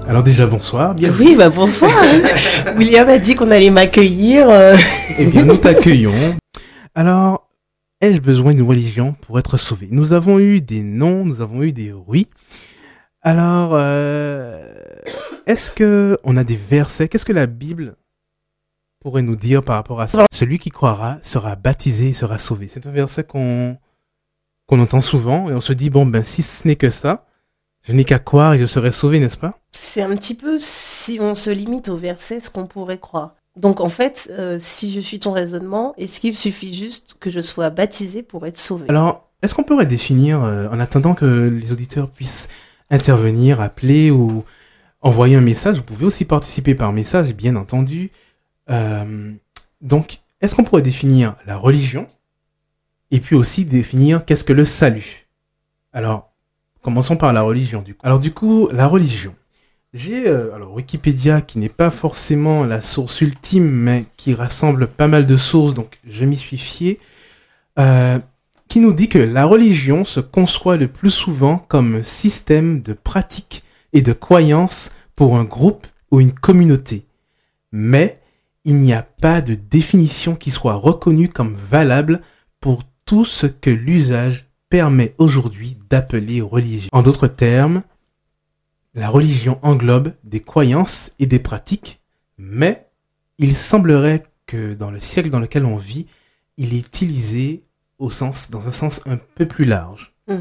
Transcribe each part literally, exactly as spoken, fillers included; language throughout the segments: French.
Alors déjà, bonsoir. Bienvenue. Oui, bah bonsoir. William a dit qu'on allait m'accueillir. Euh... Eh bien, nous t'accueillons. Alors, ai-je besoin d'une religion pour être sauvé? Nous avons eu des non, nous avons eu des oui. Alors, euh, est-ce que on a des versets? Qu'est-ce que la Bible pourrait nous dire par rapport à ça? Celui qui croira sera baptisé et sera sauvé. C'est un verset qu'on qu'on entend souvent et on se dit, bon, ben si ce n'est que ça, je n'ai qu'à croire et je serai sauvé, n'est-ce pas? C'est un petit peu, si on se limite au verset, ce qu'on pourrait croire. Donc en fait, euh, si je suis ton raisonnement, est-ce qu'il suffit juste que je sois baptisé pour être sauvé? Alors, est-ce qu'on pourrait définir, euh, en attendant que les auditeurs puissent intervenir, appeler ou envoyer un message, vous pouvez aussi participer par message, bien entendu. Euh, donc, est-ce qu'on pourrait définir la religion et puis aussi définir qu'est-ce que le salut? Alors, commençons par la religion. Du coup. Alors du coup, la religion. J'ai euh, alors Wikipédia qui n'est pas forcément la source ultime, mais qui rassemble pas mal de sources, donc je m'y suis fié, euh, qui nous dit que la religion se conçoit le plus souvent comme un système de pratiques et de croyances pour un groupe ou une communauté. Mais il n'y a pas de définition qui soit reconnue comme valable pour tout ce que l'usage permet aujourd'hui d'appeler religion. En d'autres termes, la religion englobe des croyances et des pratiques, mais il semblerait que dans le siècle dans lequel on vit, il est utilisé au sens, dans un sens un peu plus large. Mmh.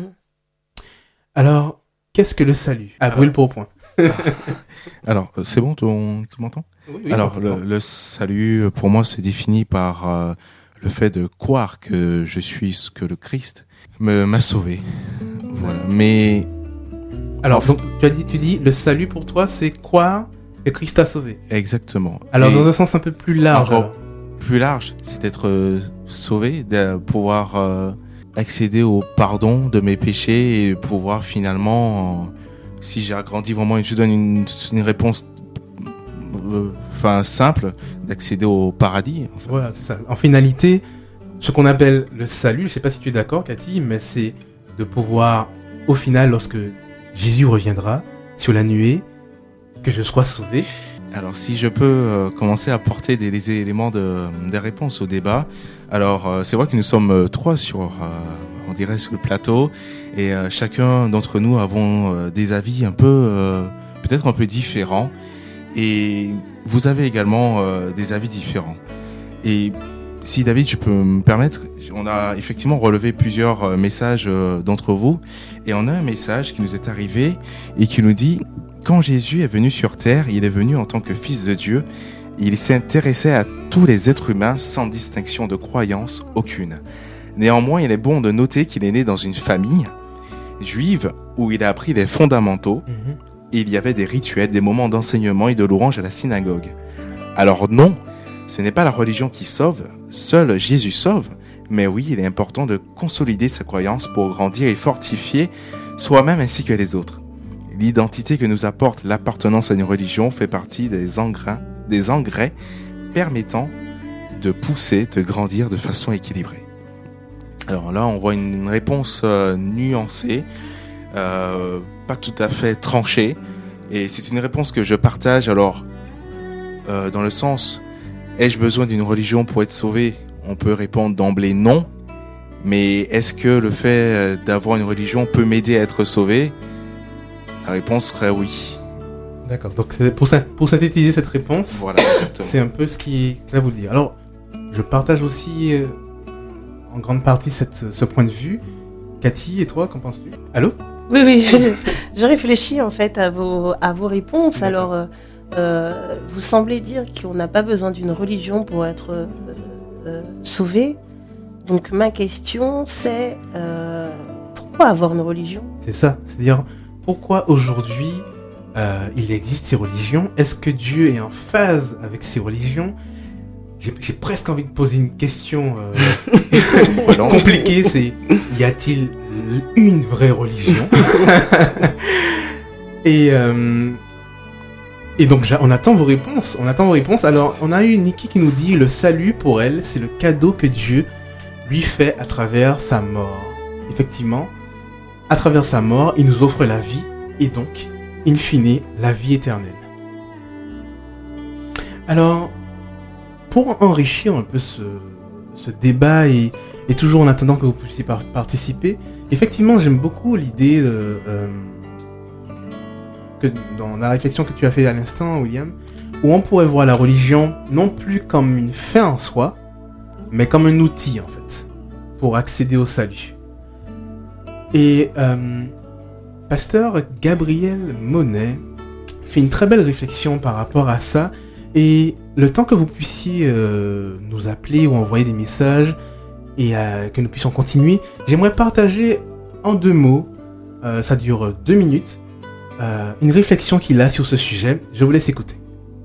Alors, qu'est-ce que le salut? À brûle pour point. Alors, c'est bon, tu m'entends? Oui, oui, Alors, le, le salut, pour moi, c'est défini par euh, le fait de croire que je suis ce que le Christ me, m'a sauvé. Voilà. Mais alors, donc, tu as dit, tu dis, le salut pour toi, c'est croire que Christ t'a sauvé. Exactement. Alors, et dans un sens un peu plus large. Encore plus large, c'est d'être euh, sauvé, de pouvoir euh, accéder au pardon de mes péchés et pouvoir finalement, euh, si j'ai grandi vraiment, je donne une, une réponse, euh, enfin simple, d'accéder au paradis. En fait. Voilà, c'est ça. En finalité, ce qu'on appelle le salut, je sais pas si tu es d'accord, Cathy, mais c'est de pouvoir, au final, lorsque Jésus reviendra sur la nuée, que je sois sauvé. Alors, si je peux euh, commencer à apporter des, des éléments de des réponses au débat. Alors, euh, c'est vrai que nous sommes euh, trois sur, euh, on dirait, sur le plateau, et euh, chacun d'entre nous avons euh, des avis un peu, euh, peut-être un peu différents, et vous avez également euh, des avis différents. Et si David, tu peux me permettre, on a effectivement relevé plusieurs euh, messages euh, d'entre vous, et on a un message qui nous est arrivé et qui nous dit: quand Jésus est venu sur terre, il est venu en tant que fils de Dieu. Il s'intéressait à tous les êtres humains sans distinction de croyance aucune. Néanmoins, il est bon de noter qu'il est né dans une famille juive où il a appris les fondamentaux. Mmh. Et il y avait des rituels, des moments d'enseignement et de louange à la synagogue. Alors non, ce n'est pas la religion qui sauve, seul Jésus sauve. Mais oui, il est important de consolider sa croyance pour grandir et fortifier soi-même ainsi que les autres. L'identité que nous apporte l'appartenance à une religion fait partie des engrais, des engrais permettant de pousser, de grandir de façon équilibrée. Alors là, on voit une réponse euh, nuancée, euh, pas tout à fait tranchée, et c'est une réponse que je partage. Alors, euh, dans le sens, ai-je besoin d'une religion pour être sauvé? On peut répondre d'emblée non, mais est-ce que le fait d'avoir une religion peut m'aider à être sauvé? La réponse serait oui. D'accord. Donc pour, pour synthétiser cette réponse, voilà, c'est un peu ce qui va vous le dire. Alors, je partage aussi euh, en grande partie cette, ce point de vue. Cathy, et toi, qu'en penses-tu? Allô? Oui, oui. Je, je réfléchis en fait à vos à vos réponses. D'accord. Alors, euh, euh, vous semblez dire qu'on n'a pas besoin d'une religion pour être euh, euh, sauvé. Donc ma question, c'est euh, pourquoi avoir une religion? C'est ça. C'est-à-dire, pourquoi aujourd'hui euh, il existe ces religions? Est-ce que Dieu est en phase avec ces religions? J'ai, j'ai presque envie de poser une question euh, compliquée, c'est: y a-t-il une vraie religion? et, euh, et donc on attend vos réponses. On attend vos réponses. Alors on a eu Nikki qui nous dit: le salut pour elle, c'est le cadeau que Dieu lui fait à travers sa mort. Effectivement, à travers sa mort, il nous offre la vie et donc in fine, la vie éternelle. Alors, pour enrichir un peu ce, ce débat et, et toujours en attendant que vous puissiez par- participer, effectivement, j'aime beaucoup l'idée de, euh, que dans la réflexion que tu as fait à l'instant, William, où on pourrait voir la religion non plus comme une fin en soi, mais comme un outil en fait, pour accéder au salut. Et euh, pasteur Gabriel Monet fait une très belle réflexion par rapport à ça, et le temps que vous puissiez euh, nous appeler ou envoyer des messages et euh, que nous puissions continuer, j'aimerais partager en deux mots, euh, ça dure deux minutes, euh, une réflexion qu'il a sur ce sujet. Je vous laisse écouter.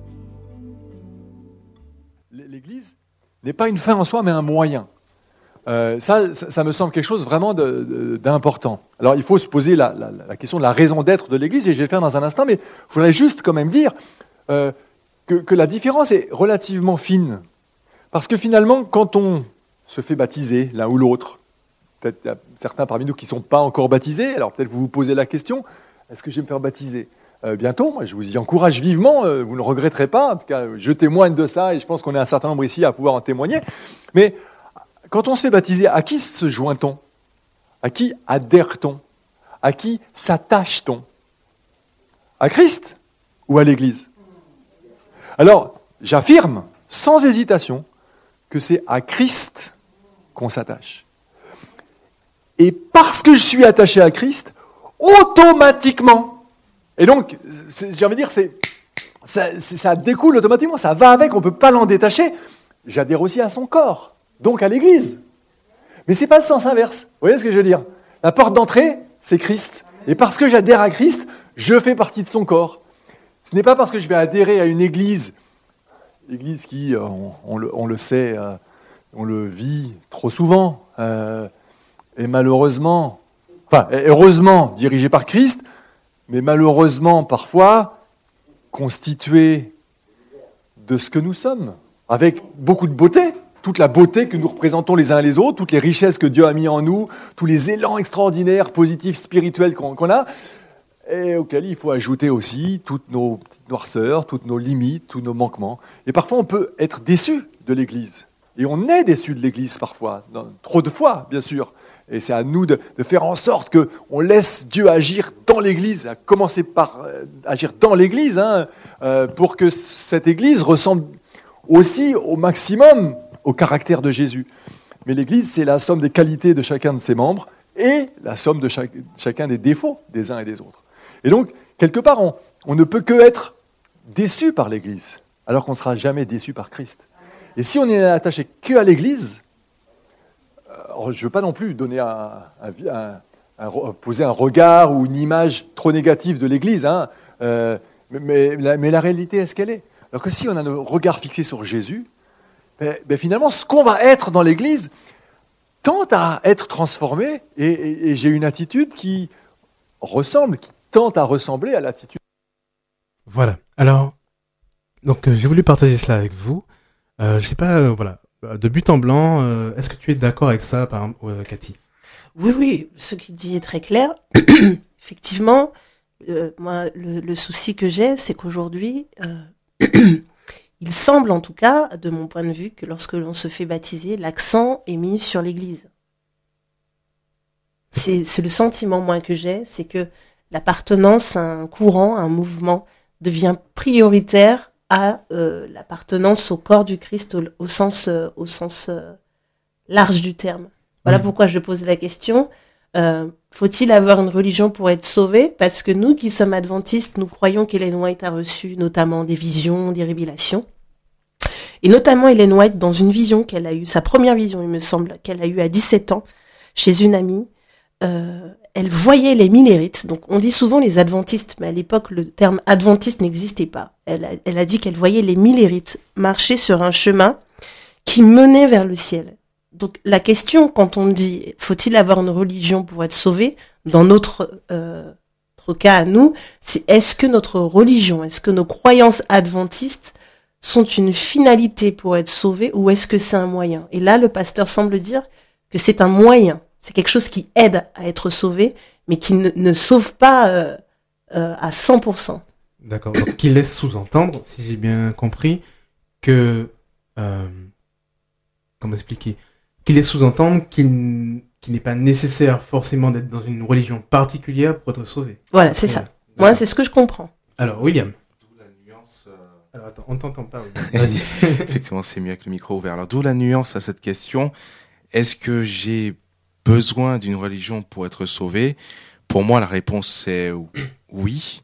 L'Église n'est pas une fin en soi, mais un moyen. Euh, ça, ça, ça me semble quelque chose vraiment de, de, d'important. Alors, il faut se poser la, la, la question de la raison d'être de l'Église, et je vais le faire dans un instant, mais je voudrais juste quand même dire euh, que, que la différence est relativement fine. Parce que finalement, quand on se fait baptiser l'un ou l'autre, peut-être il y a certains parmi nous qui ne sont pas encore baptisés, alors peut-être vous vous posez la question, est-ce que je vais me faire baptiser euh, bientôt? Moi, je vous y encourage vivement, euh, vous ne regretterez pas, en tout cas, je témoigne de ça, et je pense qu'on est un certain nombre ici à pouvoir en témoigner. Mais quand on se fait baptiser, à qui se joint-on? À qui adhère-t-on? À qui s'attache-t-on? À Christ ou à l'Église? Alors, j'affirme, sans hésitation, que c'est à Christ qu'on s'attache. Et parce que je suis attaché à Christ, automatiquement, et donc, j'ai envie de dire, c'est, ça, ça découle automatiquement, ça va avec, on ne peut pas l'en détacher, j'adhère aussi à son corps. Donc à l'Église. Mais ce n'est pas le sens inverse. Vous voyez ce que je veux dire? La porte d'entrée, c'est Christ. Et parce que j'adhère à Christ, je fais partie de son corps. Ce n'est pas parce que je vais adhérer à une Église, Église qui, on, on, le, on le sait, euh, on le vit trop souvent, euh, et malheureusement, enfin, heureusement dirigée par Christ, mais malheureusement parfois constituée de ce que nous sommes, avec beaucoup de beauté. Toute la beauté que nous représentons les uns les autres, toutes les richesses que Dieu a mis en nous, tous les élans extraordinaires, positifs, spirituels qu'on, qu'on a, et auxquels il faut ajouter aussi toutes nos petites noirceurs, toutes nos limites, tous nos manquements. Et parfois, on peut être déçu de l'Église. Et on est déçu de l'Église parfois, trop de fois, bien sûr. Et c'est à nous de, de faire en sorte qu'on laisse Dieu agir dans l'Église, à commencer par euh, agir dans l'Église, hein, euh, pour que cette Église ressemble aussi au maximum au caractère de Jésus. Mais l'Église, c'est la somme des qualités de chacun de ses membres et la somme de chaque, chacun des défauts des uns et des autres. Et donc, quelque part, on, on ne peut que être déçu par l'Église, alors qu'on ne sera jamais déçu par Christ. Et si on est attaché que à l'Église, alors je ne veux pas non plus donner un, un, un, un, poser un regard ou une image trop négative de l'Église, hein, euh, mais, mais, la, mais la réalité est ce qu'elle est. Alors que si on a nos regards fixés sur Jésus, ben, ben finalement, ce qu'on va être dans l'Église tente à être transformé, et, et, et j'ai une attitude qui ressemble, qui tente à ressembler à l'attitude. Voilà. Alors, donc euh, j'ai voulu partager cela avec vous. Euh, je sais pas, euh, voilà, de but en blanc, euh, est-ce que tu es d'accord avec ça, par exemple, euh, Cathy? Oui, oui, ce qu'il dit est très clair. Effectivement, euh, moi, le, le souci que j'ai, c'est qu'aujourd'hui, euh, il semble en tout cas, de mon point de vue, que lorsque l'on se fait baptiser, l'accent est mis sur l'Église. C'est, c'est le sentiment, moi, que j'ai, c'est que l'appartenance à un courant, à un mouvement, devient prioritaire à euh, l'appartenance au corps du Christ au, au sens, euh, au sens euh, large du terme. Voilà oui. Pourquoi je pose la question. Euh, faut-il avoir une religion pour être sauvé? Parce que nous qui sommes adventistes, nous croyons qu'Ellen White a reçu notamment des visions, des révélations. Et notamment Ellen White, dans une vision qu'elle a eue, sa première vision, il me semble, qu'elle a eue à dix-sept ans, chez une amie, euh, elle voyait les millérites. Donc on dit souvent les adventistes, mais à l'époque le terme adventiste n'existait pas. Elle a, elle a dit qu'elle voyait les millérites marcher sur un chemin qui menait vers le ciel. Donc la question, quand on dit faut-il avoir une religion pour être sauvé, dans notre, euh, notre cas à nous, c'est est-ce que notre religion, est-ce que nos croyances adventistes sont une finalité pour être sauvé, ou est-ce que c'est un moyen? Et là, le pasteur semble dire que c'est un moyen, c'est quelque chose qui aide à être sauvé, mais qui ne, ne sauve pas euh, euh, à cent pour cent. D'accord. Donc, qui laisse sous-entendre, si j'ai bien compris, que... Euh, comment expliquer, qu'il laisse sous-entendre qu'il, qu'il n'est pas nécessaire forcément d'être dans une religion particulière pour être sauvé. Voilà, c'est ça. D'accord. Moi, c'est ce que je comprends. Alors, William. D'où la nuance. euh, Alors, attends, on t'entend pas, William. Vas-y. Effectivement, c'est mieux avec le micro ouvert. Alors, d'où la nuance à cette question. Est-ce que j'ai besoin d'une religion pour être sauvé? Pour moi, la réponse c'est oui.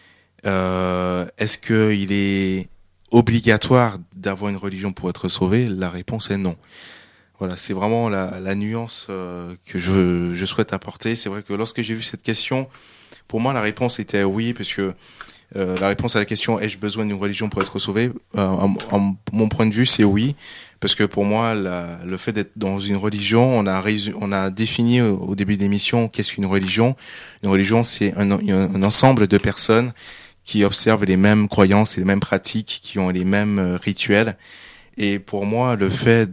Euh, est-ce que il est obligatoire d'avoir une religion pour être sauvé? La réponse est non. Voilà, c'est vraiment la, la nuance euh, que je, je souhaite apporter. C'est vrai que lorsque j'ai vu cette question, pour moi, la réponse était oui, parce que euh, la réponse à la question ai-je besoin d'une religion pour être sauvé, euh, en, en, mon point de vue, c'est oui, parce que pour moi, la, le fait d'être dans une religion, on a résu- on a défini au, au début de l'émission qu'est-ce qu'une religion. Une religion, c'est un, un ensemble de personnes qui observent les mêmes croyances et les mêmes pratiques, qui ont les mêmes euh, rituels. Et pour moi, le fait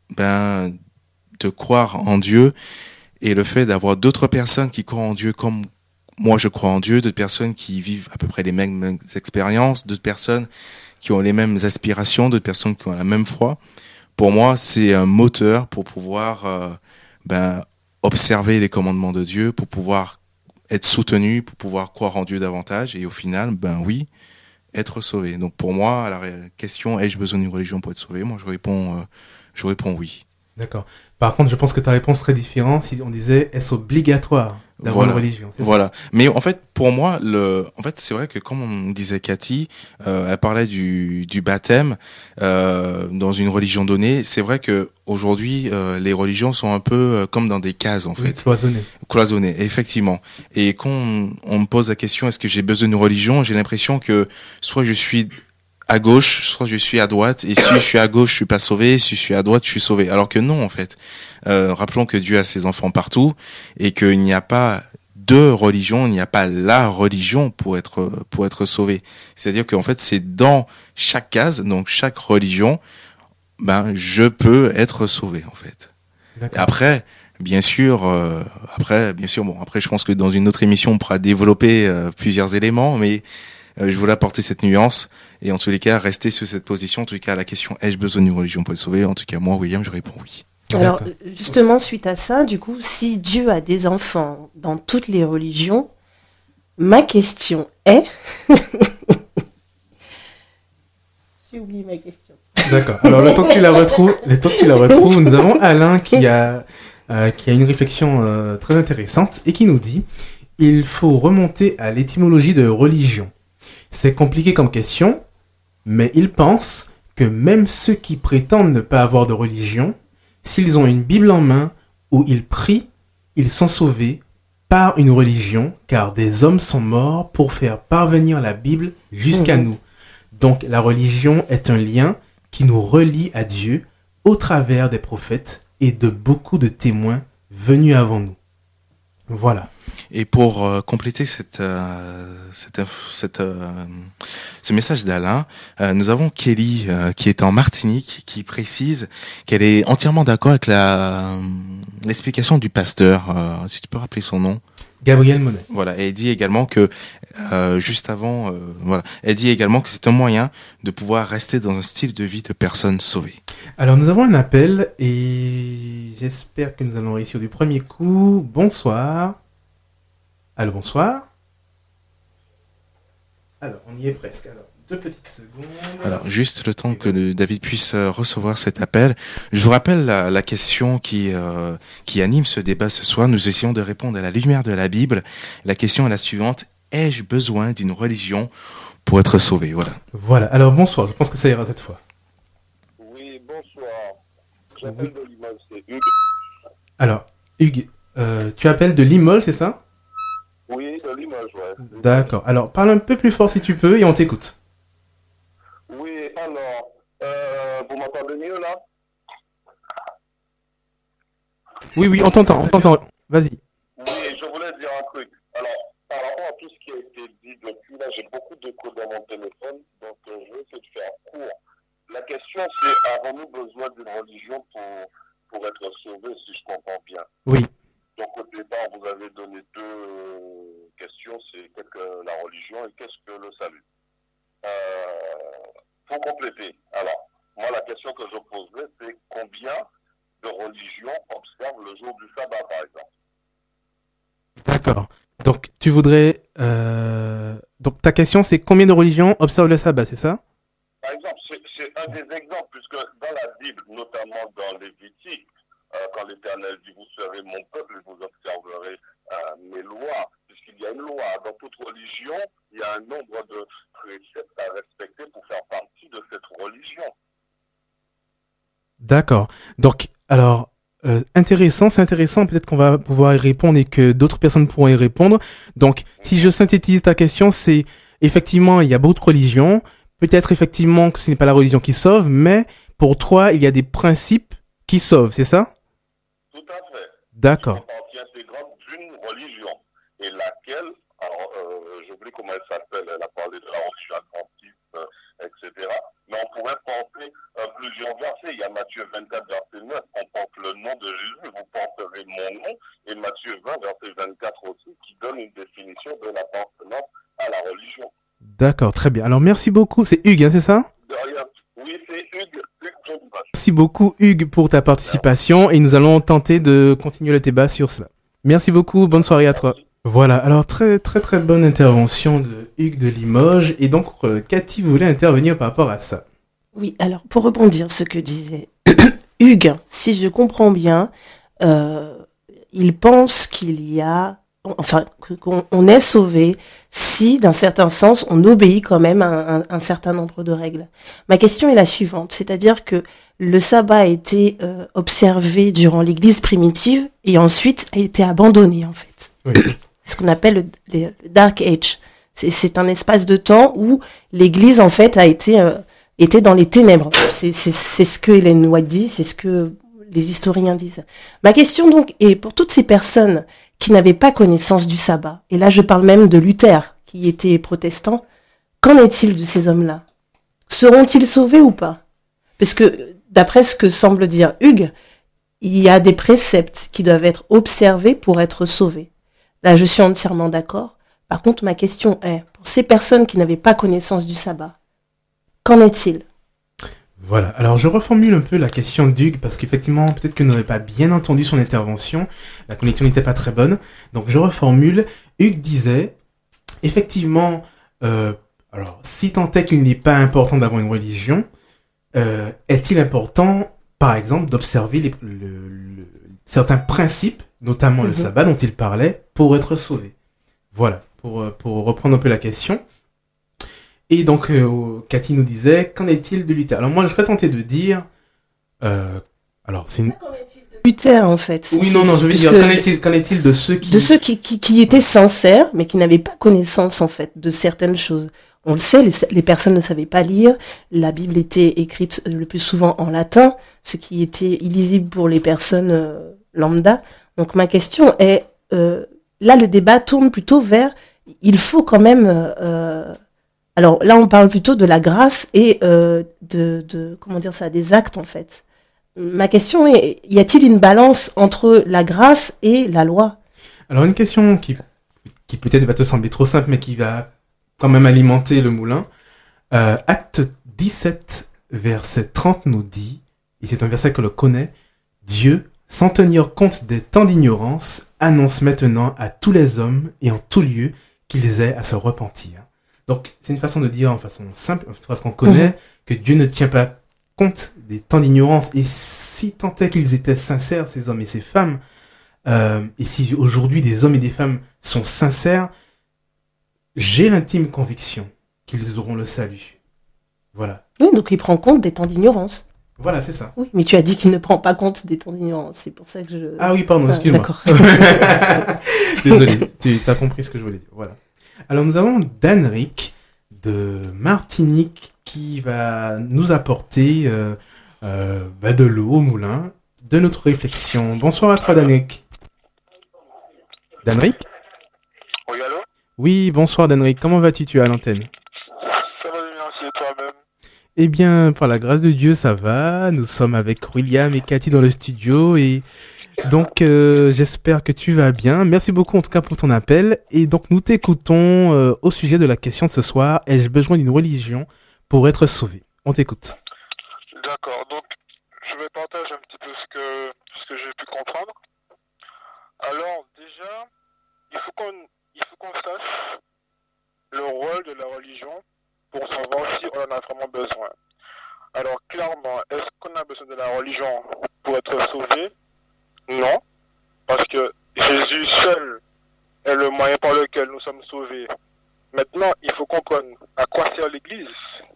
ben de croire en Dieu et le fait d'avoir d'autres personnes qui croient en Dieu comme moi je crois en Dieu, d'autres personnes qui vivent à peu près les mêmes, mêmes expériences, d'autres personnes qui ont les mêmes aspirations, d'autres personnes qui ont la même foi, pour moi c'est un moteur pour pouvoir euh, ben observer les commandements de Dieu, pour pouvoir être soutenu, pour pouvoir croire en Dieu davantage et au final ben oui, être sauvé. Donc pour moi, à la question ai-je besoin d'une religion pour être sauvé, moi je réponds euh, je réponds oui. D'accord. Par contre, je pense que ta réponse serait différente si on disait est-ce obligatoire d'avoir Voilà. une religion. C'est Voilà. Mais en fait, pour moi, le, en fait, c'est vrai que comme on disait Cathy, euh, elle parlait du, du baptême euh, dans une religion donnée. C'est vrai que aujourd'hui, euh, les religions sont un peu euh, comme dans des cases en ça? Oui, fait, cloisonné. cloisonnées, effectivement. Et quand on, on me pose la question, est-ce que j'ai besoin d'une religion, j'ai l'impression que soit je suis à gauche, soit je suis à droite, et si je suis à gauche, je suis pas sauvé, si je suis à droite, je suis sauvé. Alors que non, en fait. Euh, rappelons que Dieu a ses enfants partout, et qu'il n'y a pas de religion, il n'y a pas la religion pour être, pour être sauvé. C'est-à-dire qu'en fait, c'est dans chaque case, donc chaque religion, ben, je peux être sauvé, en fait. D'accord. Et après, bien sûr, euh, après, bien sûr, bon, après, je pense que dans une autre émission, on pourra développer euh, plusieurs éléments, mais Euh, je voulais apporter cette nuance et en tous les cas rester sur cette position. En tout cas, à la question ai-je besoin d'une religion pour être sauvé, en tout cas moi, William, je réponds oui. Alors, D'accord. justement, suite à ça, du coup, si Dieu a des enfants dans toutes les religions, ma question est... J'ai oublié ma question. D'accord. Alors, le temps que tu la retrouves, le temps que tu la retrouves, nous avons Alain qui a, euh, qui a une réflexion euh, très intéressante et qui nous dit il faut remonter à l'étymologie de religion. C'est compliqué comme question, mais il pense que même ceux qui prétendent ne pas avoir de religion, s'ils ont une Bible en main ou ils prient, ils sont sauvés par une religion, car des hommes sont morts pour faire parvenir la Bible jusqu'à Mmh. nous. Donc la religion est un lien qui nous relie à Dieu au travers des prophètes et de beaucoup de témoins venus avant nous. Voilà. Et pour euh, compléter cette, euh, cette, inf- cette, euh, ce message d'Alain, euh, nous avons Kelly euh, qui est en Martinique, qui précise qu'elle est entièrement d'accord avec la euh, l'explication du pasteur. Euh, si tu peux rappeler son nom. Gabriel Monet. Voilà. Et elle dit également que euh, juste avant, euh, voilà, elle dit également que c'est un moyen de pouvoir rester dans un style de vie de personnes sauvées. Alors nous avons un appel et j'espère que nous allons réussir du premier coup. Bonsoir. Allô, bonsoir. Alors, on y est presque. Alors, deux petites secondes. Alors, juste le temps que le- David puisse euh, recevoir cet appel. Je vous rappelle la, la question qui euh, qui anime ce débat ce soir. Nous essayons de répondre à la lumière de la Bible. La question est la suivante. Ai-je besoin d'une religion pour être sauvé? Voilà. Voilà. Alors, bonsoir. Je pense que ça ira cette fois. Oui, bonsoir. J'appelle de Limoges, c'est Hugues. Alors, Hugues, euh, tu appelles de Limoges, c'est ça? Oui, de Limoges, ouais. D'accord. Alors, parle un peu plus fort si tu peux et on t'écoute. Oui, alors, euh, vous m'entendez mieux là? Oui, oui, on t'entend, on t'entend. Vas-y. Oui, je voulais dire un truc. Alors, par rapport à tout ce qui a été dit depuis là, j'ai beaucoup d'écho dans mon téléphone, donc euh, je vais essayer de faire court. La question c'est, avons-nous besoin d'une religion pour, pour être sauvés, si je comprends bien? Oui. Donc au départ, vous avez donné deux questions, c'est qu'est-ce que la religion compléter. Alors, moi, la question que je poserais, c'est combien de religions observent le jour du sabbat, par exemple? D'accord. Donc, tu voudrais... Euh... Donc, ta question, c'est combien de religions observent le sabbat, c'est ça? Par exemple, c'est, c'est un des exemples, puisque dans la Bible, notamment dans Lévitique, euh, quand l'Éternel dit « Vous serez mon peuple et vous observerez euh, mes lois », puisqu'il y a une loi. Dans toute religion, il y a un nombre de préceptes à respecter pour faire partie de cette religion. D'accord. Donc, alors, euh, intéressant, c'est intéressant. Peut-être qu'on va pouvoir y répondre et que d'autres personnes pourront y répondre. Donc, si je synthétise ta question, c'est effectivement, il y a beaucoup de religions. Peut-être effectivement que ce n'est pas la religion qui sauve, mais pour toi, il y a des principes qui sauvent, c'est ça? Tout à fait. D'accord. C'est partie intégrante d'une religion. Et laquelle, alors, euh, j'oublie comment elle s'appelle, elle a parlé de la religion adventiste, euh, et cetera. Mais on pourrait porter euh, plusieurs versets. Il y a Matthieu vingt-quatre, verset neuf, on porte le nom de Jésus, vous porterez mon nom. Et Matthieu vingt, verset vingt-quatre aussi, qui donne une définition de l'appartenance à la religion. D'accord, très bien. Alors, merci beaucoup. C'est Hugues, hein, c'est ça? De rien. Oui, c'est Hugues. Hugues Jolivache. Merci beaucoup, Hugues, pour ta participation et nous allons tenter de continuer le débat sur cela. Merci beaucoup. Bonne soirée à toi. Voilà. Alors, très, très, très bonne intervention de Hugues de Limoges. Et donc, euh, Cathy voulait intervenir par rapport à ça. Oui, alors, pour rebondir ce que disait Hugues, si je comprends bien, euh, il pense qu'il y a, enfin, qu'on on est sauvé si, d'un certain sens, on obéit quand même à un, un, un certain nombre de règles. Ma question est la suivante, c'est-à-dire que le sabbat a été euh, observé durant l'Église primitive et ensuite a été abandonné, en fait. Oui. Ce qu'on appelle le, le Dark Age. C'est, c'est un espace de temps où l'Église, en fait, a été, euh, était dans les ténèbres. C'est, c'est, c'est ce que Ellen White dit, c'est ce que les historiens disent. Ma question, donc, est pour toutes ces personnes qui n'avaient pas connaissance du sabbat, et là je parle même de Luther, qui était protestant, qu'en est-il de ces hommes-là? Seront-ils sauvés ou pas? Parce que, d'après ce que semble dire Hugues, il y a des préceptes qui doivent être observés pour être sauvés. Là, je suis entièrement d'accord. Par contre, ma question est, pour ces personnes qui n'avaient pas connaissance du sabbat, qu'en est-il? Voilà. Alors, je reformule un peu la question d'Hugues parce qu'effectivement, peut-être que vous n'avez pas bien entendu son intervention. La connexion n'était pas très bonne. Donc, je reformule. Hugues disait, effectivement, euh, alors, si tant est qu'il n'est pas important d'avoir une religion, euh, est-il important, par exemple, d'observer les, le, le, certains principes, notamment mm-hmm. le sabbat dont il parlait, pour être sauvé? Voilà. Pour, pour reprendre un peu la question. Et donc, euh, Cathy nous disait, qu'en est-il de Luther? Alors moi, je serais tenté de dire, euh, alors c'est une... Qu'en est-il de Luther, en fait? Oui, non, non, je veux dire, qu'en est-il, qu'en est-il de ceux qui... De ceux qui, qui, qui étaient sincères, mais qui n'avaient pas connaissance, en fait, de certaines choses. On le sait, les, les personnes ne savaient pas lire, la Bible était écrite le plus souvent en latin, ce qui était illisible pour les personnes euh, lambda. Donc ma question est, euh, là le débat tourne plutôt vers, il faut quand même... Euh, alors là on parle plutôt de la grâce et euh, de, de, comment dire ça, des actes en fait. Ma question est, y a-t-il une balance entre la grâce et la loi? Alors une question qui, qui peut-être va te sembler trop simple, mais qui va quand même alimenter le moulin. Euh, acte dix-sept, verset trente nous dit, et c'est un verset que l'on connaît, Dieu, sans tenir compte des temps d'ignorance, annonce maintenant à tous les hommes et en tout lieu qu'ils aient à se repentir. Donc c'est une façon de dire en façon simple, parce qu'on connaît mmh. que Dieu ne tient pas compte des temps d'ignorance, et si tant est qu'ils étaient sincères, ces hommes et ces femmes, euh, et si aujourd'hui des hommes et des femmes sont sincères, j'ai l'intime conviction qu'ils auront le salut. Voilà. Oui, donc il prend compte des temps d'ignorance. Voilà, c'est ça. Oui, mais tu as dit qu'il ne prend pas compte des temps d'ignorance, c'est pour ça que je... Ah oui, pardon, excuse-moi. D'accord. Désolé, tu as compris ce que je voulais dire. Voilà. Alors nous avons Danric de Martinique qui va nous apporter euh, euh, bah, de l'eau au moulin, de notre réflexion. Bonsoir à toi, Danric. Danric ? Oui, allô ? Oui, bonsoir Danric. Comment vas-tu? Tu es à l'antenne. Ça va bien, c'est toi-même. Eh bien, par la grâce de Dieu, ça va. Nous sommes avec William et Cathy dans le studio et donc euh, j'espère que tu vas bien. Merci beaucoup en tout cas pour ton appel. Et donc nous t'écoutons euh, au sujet de la question de ce soir. Ai-je besoin d'une religion pour être sauvé? On t'écoute. D'accord, donc je vais partager un petit peu ce que, ce que j'ai pu comprendre. Alors déjà, il faut qu'on il faut qu'on sache le rôle de la religion pour savoir si on en a vraiment besoin. Alors clairement, est-ce qu'on a besoin de la religion pour être sauvé? Non, parce que Jésus seul est le moyen par lequel nous sommes sauvés. Maintenant, il faut comprendre à quoi sert l'Église.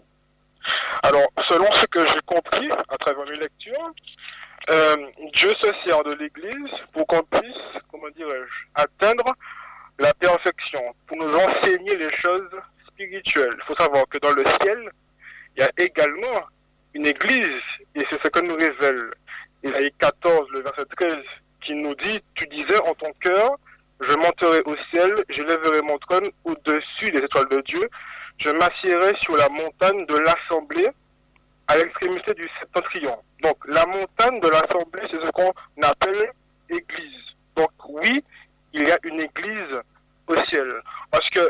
Alors, selon ce que j'ai compris à travers mes lectures, euh, Dieu se sert de l'Église pour qu'on puisse, comment dirais-je, atteindre la perfection, pour nous enseigner les choses spirituelles. Il faut savoir que dans le ciel, il y a également une Église, et c'est ce que nous révèle Isaïe quatorze, le verset treize, qui nous dit, tu disais en ton cœur, je monterai au ciel, je lèverai mon trône au-dessus des étoiles de Dieu, je m'assiérai sur la montagne de l'assemblée à l'extrémité du septentrion. Donc la montagne de l'assemblée, c'est ce qu'on appelle église. Donc oui, il y a une église au ciel. Parce que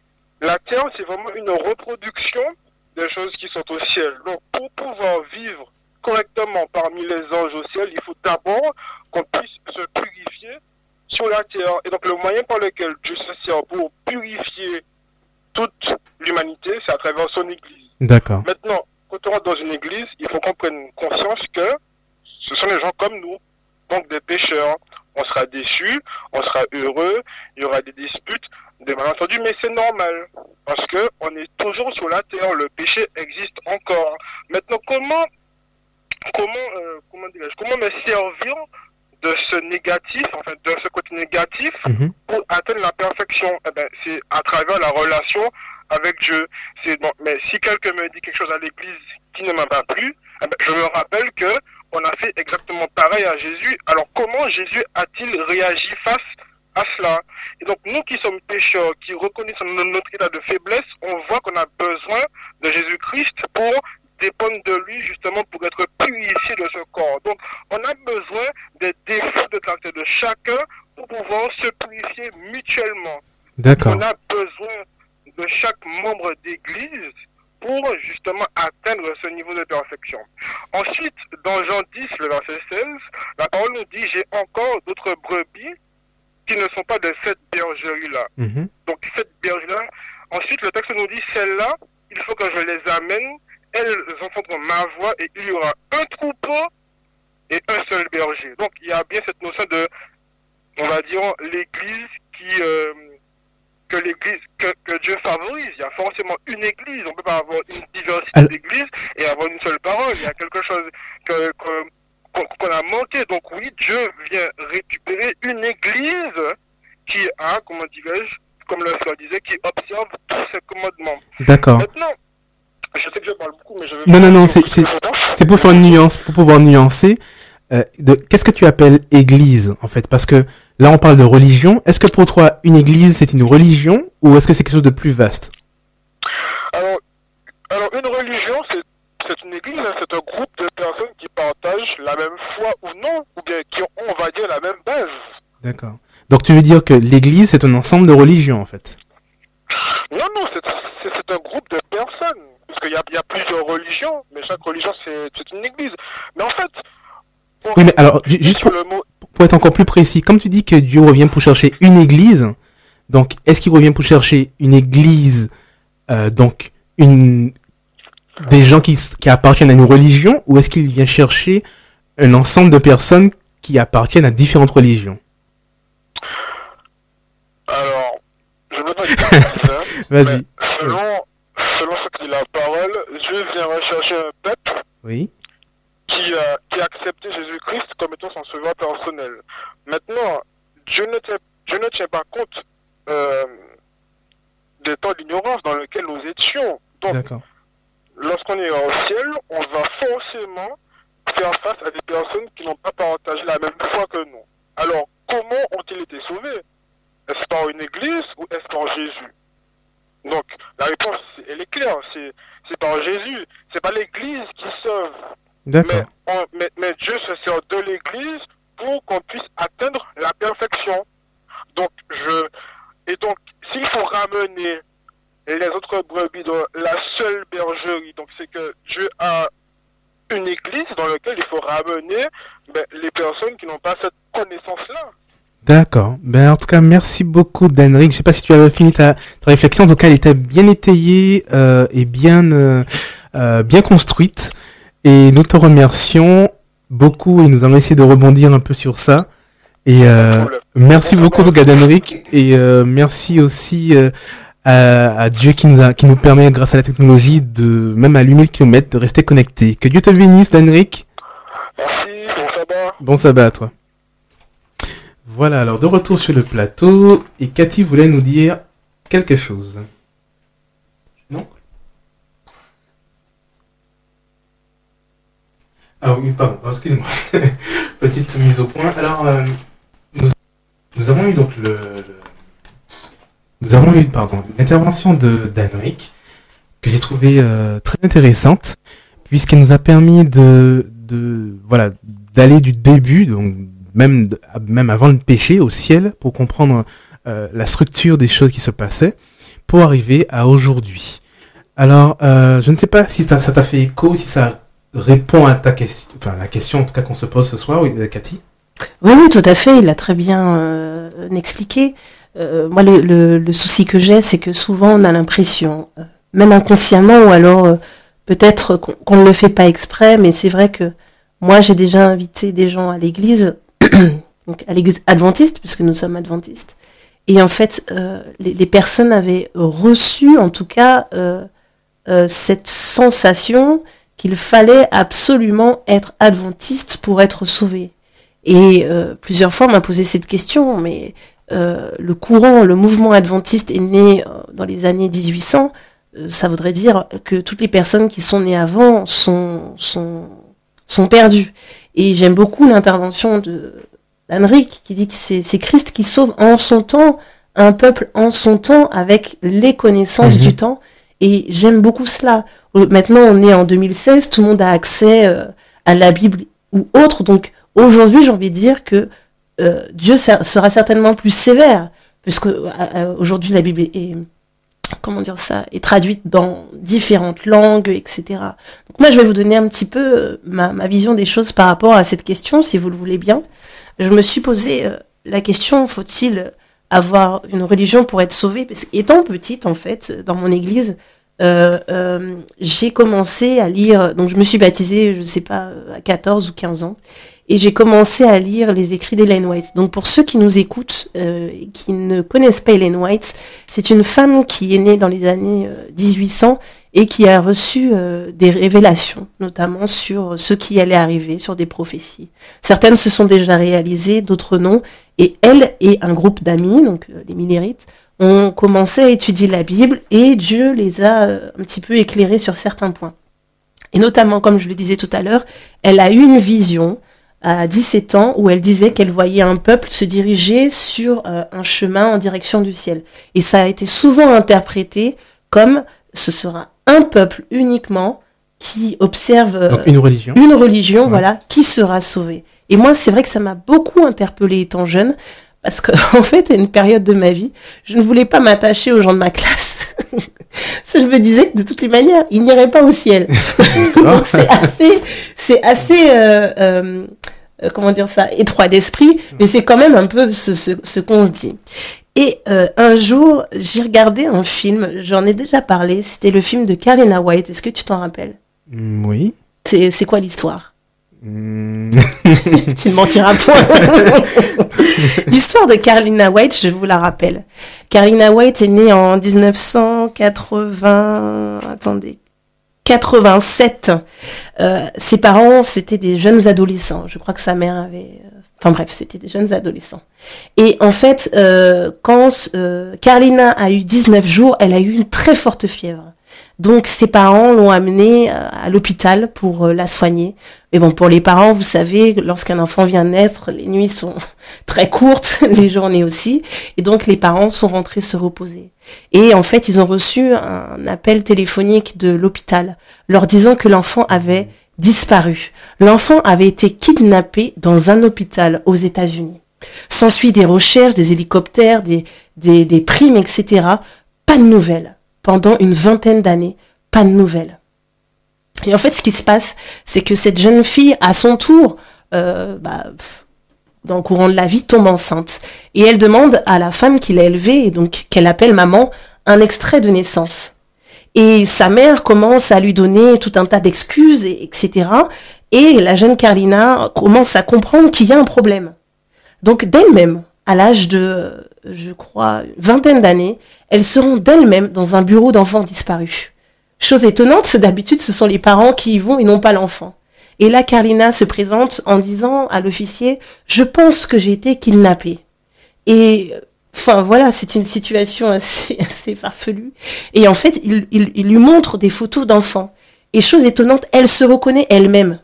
la terre, c'est vraiment une reproduction des choses qui sont au ciel. Donc pour pouvoir vivre correctement parmi les anges au ciel, il faut d'abord qu'on puisse se purifier sur la terre. Et donc le moyen par lequel Dieu se sert pour purifier toute l'humanité, c'est à travers son église. D'accord. Maintenant, quand on rentre dans une église, il faut qu'on prenne conscience que ce sont des gens comme nous, donc des pécheurs. On sera déçus, on sera heureux, il y aura des disputes, des malentendus, mais c'est normal. Parce que on est toujours sur la terre, le péché existe encore. Maintenant, comment, comment, euh, comment dirais-je, comment me servir de ce négatif, enfin de ce côté négatif, Mhm. pour atteindre la perfection? Eh ben, c'est à travers la relation avec Dieu. C'est bon, mais si quelqu'un me dit quelque chose à l'église qui ne m'a pas plu, eh ben, je me rappelle que on a fait exactement pareil à Jésus. Alors comment Jésus a-t-il réagi face à cela? Et donc nous qui sommes pécheurs, qui reconnaissons notre état de faiblesse, on voit qu'on a besoin de Jésus-Christ pour dépendre de lui justement pour être purifié de ce corps. Donc on a besoin des défauts de caractère de chacun pour pouvoir se purifier mutuellement. D'accord. On a besoin de chaque membre d'église pour justement atteindre ce niveau de perfection. Ensuite, dans Jean dix, le verset seize, la parole nous dit, j'ai encore d'autres brebis qui ne sont pas de cette bergerie-là. Mhm. Donc cette bergerie-là, ensuite le texte nous dit, celles-là, il faut que je les amène, elles entendront ma voix et il y aura un troupeau et un seul berger. Donc il y a bien cette notion de, on va dire, l'église qui... Euh, que l'église, que, que Dieu favorise. Il y a forcément une église. On ne peut pas avoir une diversité Alors... d'églises et avoir une seule parole. Il y a quelque chose que, que, qu'on, qu'on a manqué. Donc oui, Dieu vient récupérer une église qui a, comment dirais-je, comme le frère disait, qui observe tous ces commandements. D'accord. Maintenant, je sais que je parle beaucoup, mais je vais... Non, non, non, c'est, c'est, c'est pour faire une nuance, pour pouvoir nuancer. Euh, de, qu'est-ce que tu appelles église, en fait? Parce que là, on parle de religion. Est-ce que pour toi, une église, c'est une religion ou est-ce que c'est quelque chose de plus vaste? Alors, alors une religion, c'est, c'est une église, hein, c'est un groupe de personnes qui partagent la même foi ou non, ou bien qui ont, on va dire, la même base. D'accord. Donc tu veux dire que l'église, c'est un ensemble de religions, en fait? Non, non, c'est, c'est, c'est un groupe de personnes. Parce qu'il y a, il y a plusieurs religions, mais chaque religion, c'est, c'est une église. Mais en fait... Oui, mais alors, juste pour, le mot... pour être encore plus précis, comme tu dis que Dieu revient pour chercher une église, donc est-ce qu'il revient pour chercher une église, euh, donc une des gens qui, qui appartiennent à une religion, ou est-ce qu'il vient chercher un ensemble de personnes qui appartiennent à différentes religions? Alors, je ne veux pas dire ça, Vas-y. mais selon, selon ce que dit la parole, Dieu vient rechercher un peuple Oui. qui a, qui a accepté Jésus-Christ comme étant son sauveur personnel. Maintenant, Dieu ne tient, Dieu ne tient pas compte euh, des temps d'ignorance dans lesquels nous étions. Donc, D'accord. lorsqu'on est au ciel, on va forcément faire face à des personnes qui n'ont pas partagé la même foi que nous. Alors, comment ont-ils été sauvés? Est-ce par une église ou est-ce par Jésus? Donc, la réponse, elle est claire, c'est, c'est par Jésus. C'est pas l'église qui sauve. D'accord. Mais, on, mais, mais Dieu se sert de l'église pour qu'on puisse atteindre la perfection. Donc, je, et donc, s'il faut ramener les autres brebis dans la seule bergerie. Donc c'est que Dieu a une église dans laquelle il faut ramener ben, les personnes qui n'ont pas cette connaissance-là. D'accord. Ben, en tout cas, merci beaucoup, Danric. Je sais pas si tu avais fini ta, ta réflexion. En tout cas, elle était bien étayée euh, et bien euh, euh, bien construite. Et nous te remercions beaucoup et nous allons essayer de rebondir un peu sur ça. Et euh, merci beaucoup, en tout cas, Danric. Et euh, merci aussi euh, à, à Dieu qui nous a, qui nous permet, grâce à la technologie, de même à huit mille kilomètres, de rester connectés. Que Dieu te bénisse, Danric. Merci, bon sabbat. Bon sabbat à toi. Voilà, alors de retour sur le plateau, et Cathy voulait nous dire quelque chose. Non ? Ah oui, pardon, excuse-moi. Petite mise au point. Alors, euh, nous, nous avons eu donc le, le nous avons eu, pardon, l'intervention de Danric, que j'ai trouvé euh, très intéressante, puisqu'elle nous a permis de, de, voilà, d'aller du début, donc même même avant le péché au ciel, pour comprendre euh, la structure des choses qui se passaient, pour arriver à aujourd'hui. Alors, euh, je ne sais pas si ça, ça t'a fait écho, si ça répond à ta question, enfin la question en tout cas qu'on se pose ce soir, oui, Cathy. Oui, oui, tout à fait. Il a très bien euh, expliqué. Euh, moi, le, le, le souci que j'ai, c'est que souvent on a l'impression, euh, même inconsciemment, ou alors euh, peut-être qu'on, qu'on ne le fait pas exprès, mais c'est vrai que moi, j'ai déjà invité des gens à l'église. Donc à l'église adventiste, puisque nous sommes adventistes, et en fait euh, les, les personnes avaient reçu en tout cas euh, euh, cette sensation qu'il fallait absolument être adventiste pour être sauvé. Et euh, plusieurs fois on m'a posé cette question, mais euh, le courant, le mouvement adventiste est né euh, dans les années dix-huit cents, euh, ça voudrait dire que toutes les personnes qui sont nées avant sont sont sont perdues. Et j'aime beaucoup l'intervention de d'Henrik qui dit que c'est, c'est Christ qui sauve en son temps un peuple en son temps avec les connaissances mmh. du temps. Et j'aime beaucoup cela. Maintenant, on est en deux mille seize, tout le monde a accès euh, à la Bible ou autre. Donc aujourd'hui, j'ai envie de dire que euh, Dieu sera certainement plus sévère, puisque euh, aujourd'hui la Bible est, est comment dire ça, est traduite dans différentes langues, et cetera. Donc moi, je vais vous donner un petit peu ma, ma vision des choses par rapport à cette question, si vous le voulez bien. Je me suis posé euh, la question, faut-il avoir une religion pour être sauvé ? Parce qu'étant petite, en fait, dans mon église, euh, euh, j'ai commencé à lire, donc je me suis baptisée, je ne sais pas, à quatorze ou quinze ans, et j'ai commencé à lire les écrits d'Ellen White. Donc pour ceux qui nous écoutent, euh, qui ne connaissent pas Ellen White, c'est une femme qui est née dans les années euh, dix-huit cents et qui a reçu euh, des révélations, notamment sur ce qui allait arriver, sur des prophéties. Certaines se sont déjà réalisées, d'autres non. Et elle et un groupe d'amis, donc euh, les Millérites, ont commencé à étudier la Bible et Dieu les a euh, un petit peu éclairés sur certains points. Et notamment, comme je le disais tout à l'heure, elle a eu une vision à dix-sept ans où elle disait qu'elle voyait un peuple se diriger sur euh, un chemin en direction du ciel. Et ça a été souvent interprété comme ce sera un peuple uniquement qui observe euh, Donc une religion, une religion, ouais. voilà, qui sera sauvée. Et moi, c'est vrai que ça m'a beaucoup interpellée étant jeune, parce que en fait, à une période de ma vie, je ne voulais pas m'attacher aux gens de ma classe. Parce que je me disais que de toutes les manières, ils n'iraient pas au ciel. Donc c'est assez, c'est assez, euh, euh, comment dire ça, étroit d'esprit, mais c'est quand même un peu ce, ce, ce qu'on se dit. Et euh, un jour, j'ai regardé un film, j'en ai déjà parlé, c'était le film de Carlina White. Est-ce que tu t'en rappelles ? Mm, Oui. C'est, c'est quoi l'histoire ? Mm. Tu ne mentiras point. L'histoire de Carlina White, je vous la rappelle. Carlina White est née en dix-neuf cent quatre-vingts... Attendez... quatre-vingt-sept. Euh, ses parents, c'était des jeunes adolescents. Je crois que sa mère avait... Enfin bref, c'était des jeunes adolescents. Et en fait, euh, quand euh, Carlina a eu dix-neuf jours, elle a eu une très forte fièvre. Donc ses parents l'ont amenée à l'hôpital pour la soigner. Mais bon, pour les parents, vous savez, lorsqu'un enfant vient naître, les nuits sont très courtes, les journées aussi. Et donc les parents sont rentrés se reposer. Et en fait, ils ont reçu un appel téléphonique de l'hôpital leur disant que l'enfant avait disparu. L'enfant avait été kidnappé dans un hôpital aux États-Unis. S'ensuit des recherches, des hélicoptères, des, des, des primes, et cetera. Pas de nouvelles. pendant une vingtaine d'années, pas de nouvelles. Et en fait, ce qui se passe, c'est que cette jeune fille, à son tour, euh, bah, dans le courant de la vie, tombe enceinte. Et elle demande à la femme qui l'a élevée, et donc qu'elle appelle maman, un extrait de naissance. Et sa mère commence à lui donner tout un tas d'excuses, et, etc. Et la jeune Carlina commence à comprendre qu'il y a un problème. Donc d'elle-même, à l'âge de, je crois, une vingtaine d'années, elle se rend d'elle-même dans un bureau d'enfants disparus. Chose étonnante, d'habitude, ce sont les parents qui y vont et non pas l'enfant. Et là, Carlina se présente en disant à l'officier « Je pense que j'ai été kidnappée ». Et, enfin, voilà, c'est une situation assez, assez farfelue. Et en fait, il, il, il lui montre des photos d'enfants. Et chose étonnante, elle se reconnaît elle-même.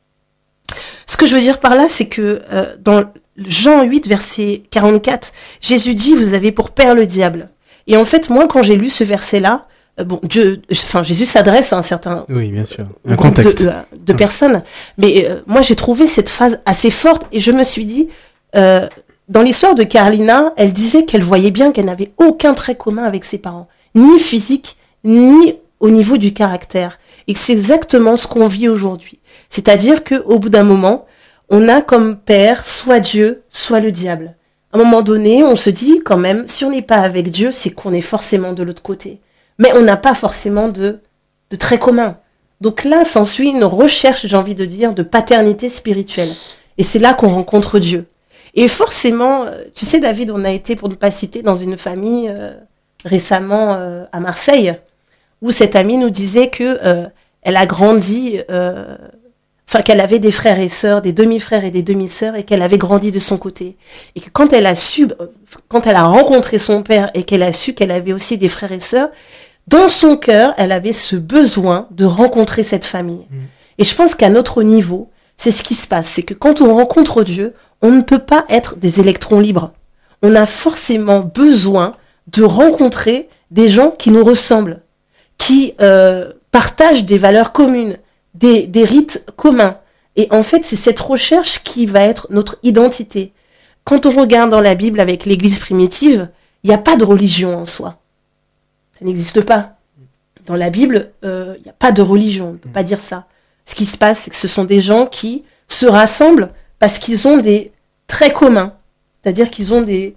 Ce que je veux dire par là, c'est que euh, dans Jean huit, verset quarante-quatre, Jésus dit « Vous avez pour père le diable ». Et en fait, moi, quand j'ai lu ce verset-là, bon, Dieu, enfin, Jésus s'adresse à un certain oui, bien sûr, un groupe contexte de, de personnes, mais euh, moi j'ai trouvé cette phrase assez forte et je me suis dit, euh, dans l'histoire de Carlina, elle disait qu'elle voyait bien qu'elle n'avait aucun trait commun avec ses parents, ni physique, ni au niveau du caractère, et que c'est exactement ce qu'on vit aujourd'hui. C'est-à-dire que au bout d'un moment, on a comme père soit Dieu, soit le diable. À un moment donné, on se dit quand même, si on n'est pas avec Dieu, c'est qu'on est forcément de l'autre côté. Mais on n'a pas forcément de, de traits communs. Donc là, s'ensuit une recherche, j'ai envie de dire, de paternité spirituelle. Et c'est là qu'on rencontre Dieu. Et forcément, tu sais, David, on a été, pour ne pas citer, dans une famille euh, récemment euh, à Marseille, où cette amie nous disait que euh, elle a grandi, euh, enfin qu'elle avait des frères et sœurs, des demi-frères et des demi-sœurs, et qu'elle avait grandi de son côté. Et que quand elle a su, quand elle a rencontré son père, et qu'elle a su qu'elle avait aussi des frères et sœurs, dans son cœur, elle avait ce besoin de rencontrer cette famille. Mmh. Et je pense qu'à notre niveau, c'est ce qui se passe. C'est que quand on rencontre Dieu, on ne peut pas être des électrons libres. On a forcément besoin de rencontrer des gens qui nous ressemblent, qui euh, partagent des valeurs communes, des, des rites communs. Et en fait, c'est cette recherche qui va être notre identité. Quand on regarde dans la Bible avec l'Église primitive, il n'y a pas de religion en soi. Ça n'existe pas. Dans la Bible, il euh, n'y a pas de religion, on ne peut pas dire ça. Ce qui se passe, c'est que ce sont des gens qui se rassemblent parce qu'ils ont des traits communs. C'est-à-dire qu'ils ont des,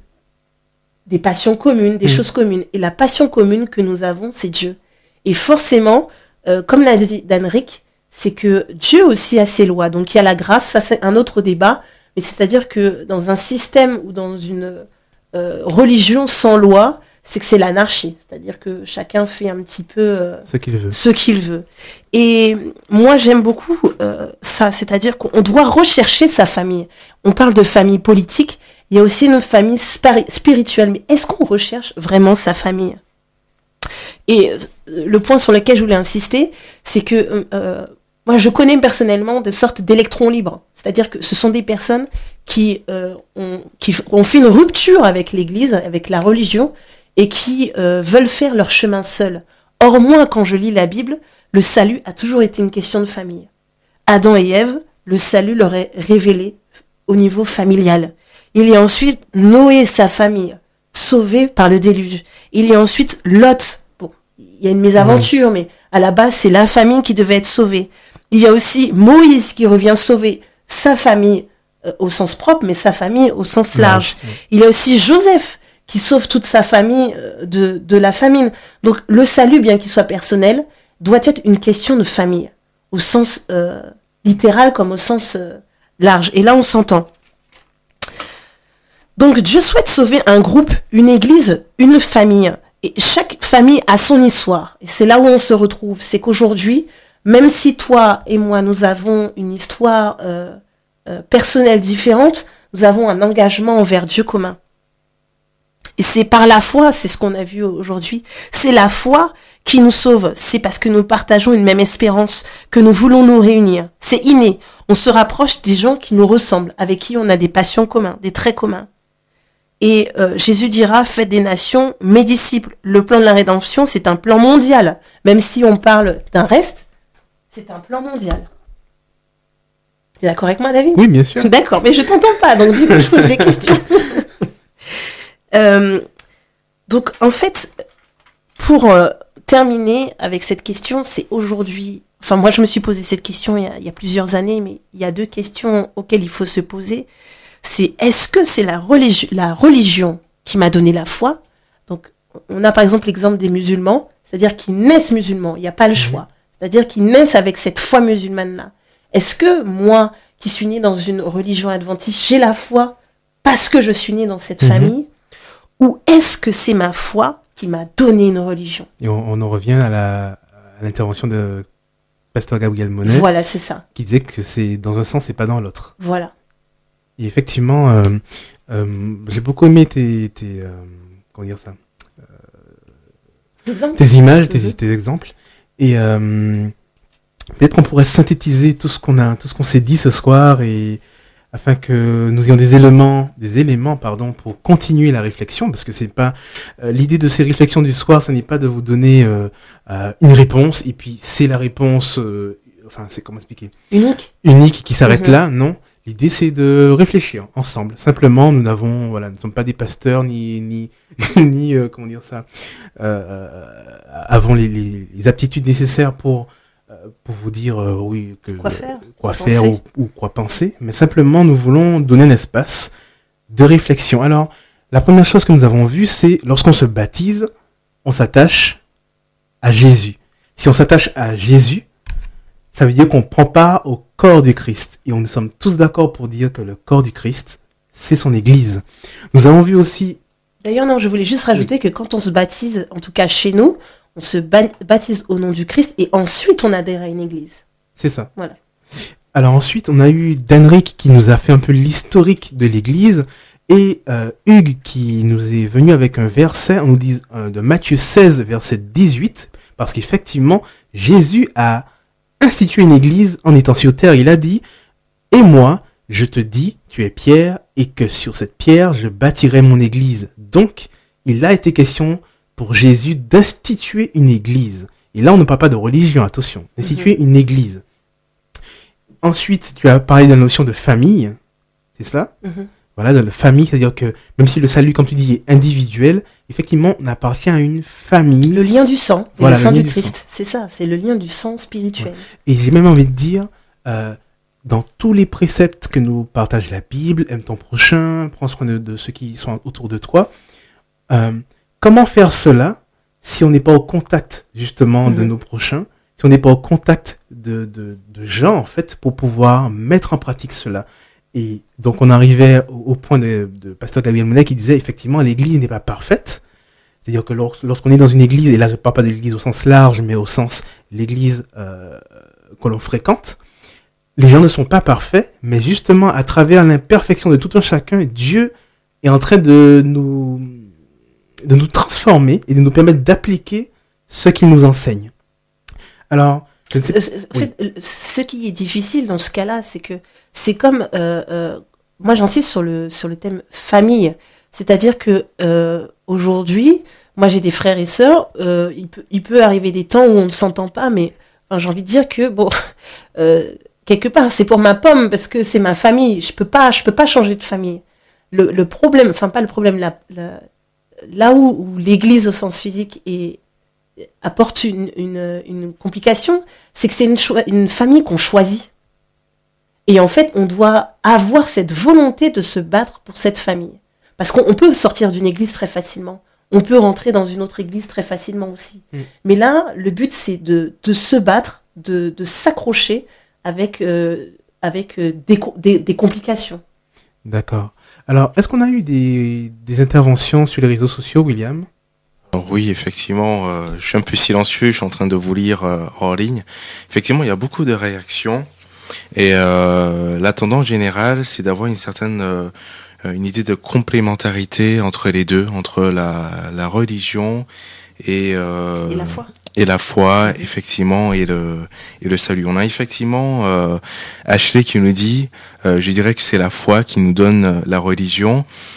des passions communes, des mmh. choses communes. Et la passion commune que nous avons, c'est Dieu. Et forcément, euh, comme l'a dit Danric, c'est que Dieu aussi a ses lois. Donc il y a la grâce, ça c'est un autre débat. Mais c'est-à-dire que dans un système ou dans une euh, religion sans loi, c'est que c'est l'anarchie, c'est-à-dire que chacun fait un petit peu euh, ce qu'il veut. Ce qu'il veut. Et moi, j'aime beaucoup euh, ça, c'est-à-dire qu'on doit rechercher sa famille. On parle de famille politique, il y a aussi une famille spari- spirituelle, mais est-ce qu'on recherche vraiment sa famille ? Et euh, le point sur lequel je voulais insister, c'est que euh, moi, je connais personnellement des sortes d'électrons libres, c'est-à-dire que ce sont des personnes qui, euh, ont, qui ont fait une rupture avec l'Église, avec la religion, et qui euh, veulent faire leur chemin seuls. Or, moi, quand je lis la Bible, le salut a toujours été une question de famille. Adam et Ève, le salut leur est révélé au niveau familial. Il y a ensuite Noé et sa famille, sauvés par le déluge. Il y a ensuite Lot. Bon, il y a une mésaventure, mmh. mais à la base, c'est la famille qui devait être sauvée. Il y a aussi Moïse qui revient sauver sa famille euh, au sens propre, mais sa famille au sens large. Mmh. Il y a aussi Joseph qui sauve toute sa famille de, de la famine. Donc le salut, bien qu'il soit personnel, doit être une question de famille, au sens euh, littéral comme au sens euh, large. Et là, on s'entend. Donc Dieu souhaite sauver un groupe, une église, une famille. Et chaque famille a son histoire. Et c'est là où on se retrouve. C'est qu'aujourd'hui, même si toi et moi, nous avons une histoire euh, euh, personnelle différente, nous avons un engagement envers Dieu commun. Et c'est par la foi, c'est ce qu'on a vu aujourd'hui, c'est la foi qui nous sauve. C'est parce que nous partageons une même espérance que nous voulons nous réunir. C'est inné. On se rapproche des gens qui nous ressemblent, avec qui on a des passions communs, des traits communs. Et euh, Jésus dira, faites des nations mes disciples. Le plan de la rédemption, c'est un plan mondial. Même si on parle d'un reste, c'est un plan mondial. T'es d'accord avec moi, David ? Oui, bien sûr. D'accord, mais je t'entends pas, donc du coup, je pose des questions. Euh, donc en fait, pour euh, terminer avec cette question, c'est aujourd'hui... Enfin, moi, je me suis posé cette question il y a, il y a plusieurs années, mais il y a deux questions auxquelles il faut se poser. C'est, est-ce que c'est la, religi- la religion qui m'a donné la foi ? Donc, on a par exemple l'exemple des musulmans, c'est-à-dire qu'ils naissent musulmans, il n'y a pas le choix. C'est-à-dire qu'ils naissent avec cette foi musulmane-là. Est-ce que moi, qui suis née dans une religion adventiste, j'ai la foi parce que je suis née dans cette mmh. famille ? Ou est-ce que c'est ma foi qui m'a donné une religion ? Et on, on en revient à, la, à l'intervention de Pasteur Gabriel Monet. Voilà, c'est ça. Qui disait que c'est dans un sens et pas dans l'autre. Voilà. Et effectivement, euh, euh, j'ai beaucoup aimé tes, tes euh, comment dire ça, euh, tes images, tes, mmh. tes exemples. Et euh, peut-être qu'on pourrait synthétiser tout ce qu'on a, tout ce qu'on s'est dit ce soir, et afin que nous ayons des éléments, des éléments, pardon, pour continuer la réflexion, parce que c'est pas euh, l'idée de ces réflexions du soir, ce n'est pas de vous donner euh, euh, une réponse et puis c'est la réponse, euh, enfin c'est comment expliquer, unique, unique qui s'arrête mmh. là, non. L'idée, c'est de réfléchir ensemble. Simplement, nous n'avons, voilà, nous ne sommes pas des pasteurs ni ni ni euh, comment dire ça, euh, avons les, les, les aptitudes nécessaires pour euh, pour vous dire euh, oui que quoi faire, quoi faire ou, ou quoi penser. Mais simplement, nous voulons donner un espace de réflexion. Alors, la première chose que nous avons vue, c'est lorsqu'on se baptise, on s'attache à Jésus. Si on s'attache à Jésus, ça veut dire qu'on prend part au corps du Christ. Et on nous sommes tous d'accord pour dire que le corps du Christ, c'est son Église. Nous avons vu aussi... D'ailleurs, non, je voulais juste rajouter oui. que quand on se baptise, en tout cas chez nous, on se baptise au nom du Christ et ensuite on adhère à une Église. C'est ça. Voilà. Alors ensuite, on a eu Danric qui nous a fait un peu l'historique de l'Église et euh, Hugues qui nous est venu avec un verset, on nous dit euh, de Matthieu seize, verset dix-huit, parce qu'effectivement, Jésus a institué une église en étant sur terre. Il a dit, et moi, je te dis, tu es Pierre, et que sur cette pierre, je bâtirai mon église. Donc, il a été question pour Jésus d'instituer une église. Et là, on ne parle pas de religion, attention, d'instituer mmh. une église. Ensuite, tu as parlé de la notion de famille, c'est cela ? mmh. Voilà, de la famille, c'est-à-dire que même si le salut, comme tu dis, est individuel, effectivement, on appartient à une famille. Le lien du sang, voilà, le sang le du, du Christ, sang. C'est ça, c'est le lien du sang spirituel. Ouais. Et j'ai même envie de dire, euh, dans tous les préceptes que nous partage la Bible, aime ton prochain, prends soin de, de ceux qui sont autour de toi, euh, comment faire cela si on n'est pas au contact, justement, mmh. de nos prochains, si on n'est pas au contact de, de, de gens, en fait, pour pouvoir mettre en pratique cela. Et donc on arrivait au, au point de, de Pasteur Gabriel Monet qui disait effectivement l'église n'est pas parfaite. C'est-à-dire que lors, lorsqu'on est dans une église, et là je ne parle pas de l'église au sens large, mais au sens l'église euh, que l'on fréquente, les gens ne sont pas parfaits, mais justement à travers l'imperfection de tout un chacun, Dieu est en train de nous, de nous transformer et de nous permettre d'appliquer ce qu'il nous enseigne. Alors, je ne sais... En fait, oui. Ce qui est difficile dans ce cas-là, c'est que c'est comme, euh, euh, moi j'insiste sur le sur le thème famille, c'est-à-dire que euh, aujourd'hui, moi j'ai des frères et sœurs, euh, il peut il peut arriver des temps où on ne s'entend pas, mais enfin, j'ai envie de dire que bon, euh, quelque part c'est pour ma pomme parce que c'est ma famille, je peux pas je peux pas changer de famille. Le le problème, enfin pas le problème, la, la, là où, où l'Église au sens physique est apporte une une une complication, c'est que c'est une cho- une famille qu'on choisit. Et en fait, on doit avoir cette volonté de se battre pour cette famille. Parce qu'on peut sortir d'une église très facilement. On peut rentrer dans une autre église très facilement aussi. Mmh. Mais là, le but, c'est de, de se battre, de, de s'accrocher avec, euh, avec euh, des, des, des complications. D'accord. Alors, est-ce qu'on a eu des, des interventions sur les réseaux sociaux, William ? Alors oui, effectivement, euh, je suis un peu silencieux, je suis en train de vous lire euh, hors ligne. Effectivement, il y a beaucoup de réactions. Et euh, la tendance générale, c'est d'avoir une certaine euh, une idée de complémentarité entre les deux, entre la la religion et euh, et la foi. Et la foi, effectivement, et le et le salut. On a effectivement euh, Ashley qui nous dit, euh, je dirais que c'est la foi qui nous donne la religion.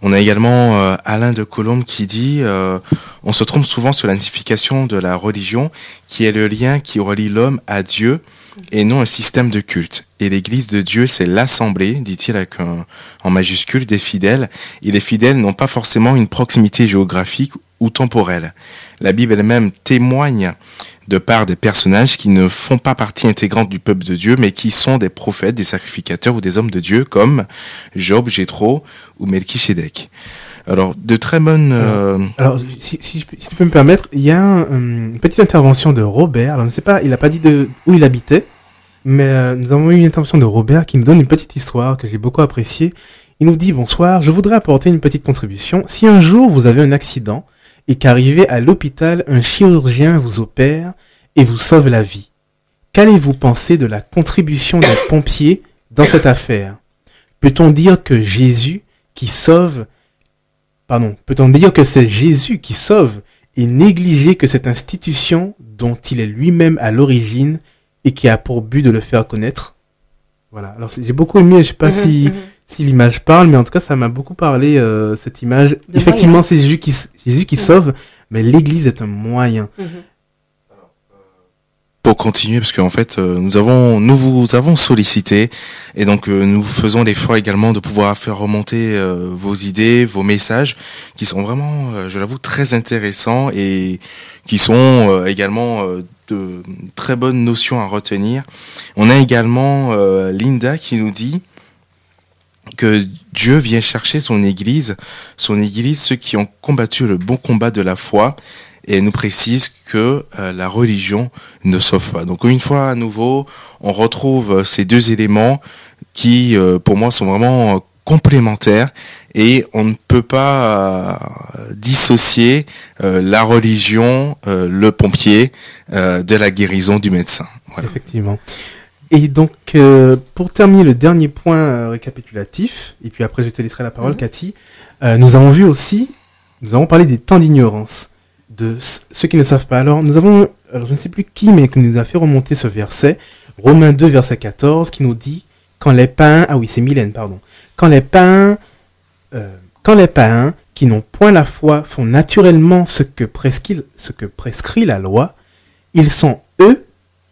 On a également euh, Alain de Colombe qui dit euh, on se trompe souvent sur la signification de la religion, qui est le lien qui relie l'homme à Dieu et non un système de culte. Et l'Église de Dieu, c'est l'assemblée, dit-il avec un, en majuscule, des fidèles. Et les fidèles n'ont pas forcément une proximité géographique ou temporelle. La Bible elle-même témoigne de par des personnages qui ne font pas partie intégrante du peuple de Dieu, mais qui sont des prophètes, des sacrificateurs ou des hommes de Dieu, comme Job, Jéthro ou Melchisédek. Alors, de très bonnes... Euh... Alors, si, si, je, si tu peux me permettre, il y a un, une petite intervention de Robert. Alors, je ne sais pas, il n'a pas dit de où il habitait, mais euh, nous avons eu une intervention de Robert qui nous donne une petite histoire que j'ai beaucoup appréciée. Il nous dit « Bonsoir, je voudrais apporter une petite contribution. Si un jour vous avez un accident et qu'arrivé à l'hôpital, un chirurgien vous opère et vous sauve la vie, qu'allez-vous penser de la contribution d'un pompier dans cette affaire? Peut-on dire que Jésus qui sauve... Pardon, peut-on dire que c'est Jésus qui sauve et négliger que cette institution dont il est lui-même à l'origine et qui a pour but de le faire connaître ?» Voilà. Alors j'ai beaucoup aimé, je sais pas Mmh, si mmh. si l'image parle, mais en tout cas ça m'a beaucoup parlé euh, cette image. De Effectivement, moyen. c'est Jésus qui Jésus qui Mmh. sauve, mais l'Église est un moyen. Mhm. Pour continuer, parce qu'en fait, euh, nous avons, nous vous avons sollicité, et donc euh, nous faisons l'effort également de pouvoir faire remonter euh, vos idées, vos messages, qui sont vraiment, euh, je l'avoue, très intéressants et qui sont euh, également euh, de très bonnes notions à retenir. On a également euh, Linda qui nous dit que Dieu vient chercher son Église, son Église, ceux qui ont combattu le bon combat de la foi, et elle nous précise que euh, la religion ne sauve pas. Donc une fois à nouveau, on retrouve euh, ces deux éléments qui, euh, pour moi, sont vraiment euh, complémentaires, et on ne peut pas euh, dissocier euh, la religion, euh, le pompier, euh, de la guérison du médecin. Voilà. Effectivement. Et donc, euh, pour terminer le dernier point euh, récapitulatif, et puis après je te laisserai la parole, Mhm. Cathy, euh, nous avons vu aussi, nous avons parlé des temps d'ignorance, de c- ceux qui ne savent pas. Alors, nous avons, alors je ne sais plus qui, mais qui nous a fait remonter ce verset, Romains deux, verset quatorze, qui nous dit, quand les païens, ah oui, c'est Mylène, pardon, quand les païens, euh, quand les païens, qui n'ont point la foi, font naturellement ce que prescrit, ce que prescrit la loi, ils sont eux,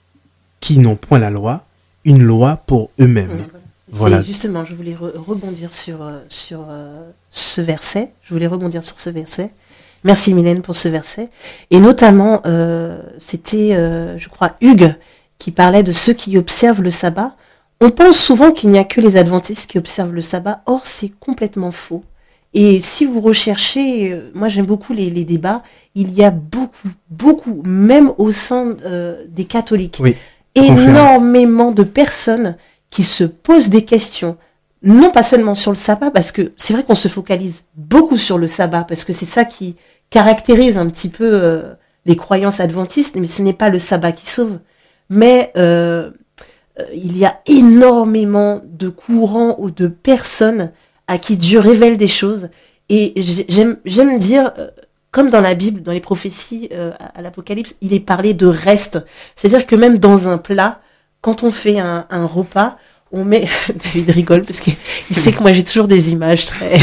qui n'ont point la loi, une loi pour eux-mêmes. Mhm. Voilà. C'est justement, je voulais re- rebondir sur, euh, sur euh, ce verset. Je voulais rebondir sur ce verset. Merci Mylène pour ce verset. Et notamment, euh, c'était, euh, je crois, Hugues qui parlait de ceux qui observent le sabbat. On pense souvent qu'il n'y a que les adventistes qui observent le sabbat. Or, c'est complètement faux. Et si vous recherchez, euh, moi j'aime beaucoup les, les débats, il y a beaucoup, beaucoup, même au sein euh, des catholiques, Oui, je confirme. énormément de personnes qui se posent des questions, non pas seulement sur le sabbat, parce que c'est vrai qu'on se focalise beaucoup sur le sabbat, parce que c'est ça qui caractérise un petit peu euh, les croyances adventistes, mais ce n'est pas le sabbat qui sauve. Mais euh, euh, il y a énormément de courants ou de personnes à qui Dieu révèle des choses. Et j'ai- j'aime, j'aime dire, euh, comme dans la Bible, dans les prophéties euh, à, à l'Apocalypse, il est parlé de reste. C'est-à-dire que même dans un plat, quand on fait un, un repas, on met... David rigole parce qu'il sait que moi j'ai toujours des images très...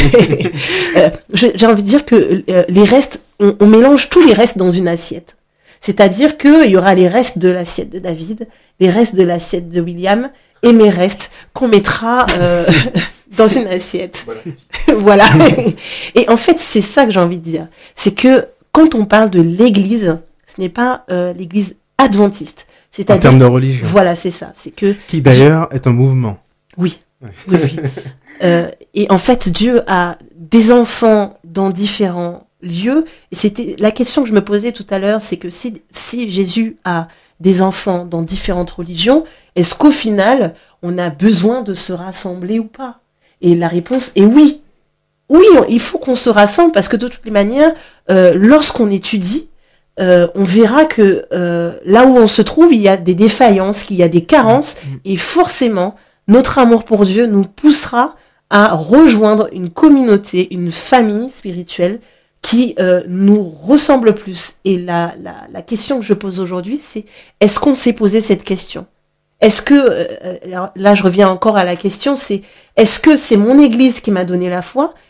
Euh, j'ai j'ai envie de dire que euh, les restes, on, on mélange tous les restes dans une assiette. C'est-à-dire qu'il y aura les restes de l'assiette de David, les restes de l'assiette de William et mes restes qu'on mettra euh, dans une assiette. Voilà. Et en fait, c'est ça que j'ai envie de dire. C'est que quand on parle de l'église, ce n'est pas euh, l'église adventiste. En C'est-à-dire, termes de religion. voilà, c'est ça. C'est que, Qui d'ailleurs est un mouvement. oui, Ouais. oui, oui. Euh, et en fait, Dieu a des enfants dans différents lieux. Et c'était la question que je me posais tout à l'heure, c'est que si, si Jésus a des enfants dans différentes religions, est-ce qu'au final, on a besoin de se rassembler ou pas? Et la réponse est oui. Oui, on- il faut qu'on se rassemble parce que de toutes les manières, euh, lorsqu'on étudie, euh, on verra que euh, là où on se trouve, il y a des défaillances, qu'il y a des carences, et forcément, notre amour pour Dieu nous poussera à rejoindre une communauté, une famille spirituelle qui euh, nous ressemble plus. Et la, la, la question que je pose aujourd'hui, c'est est-ce qu'on s'est posé cette question? Est-ce que, euh, alors là je reviens encore à la question, c'est est-ce que c'est mon église qui m'a donné la foi?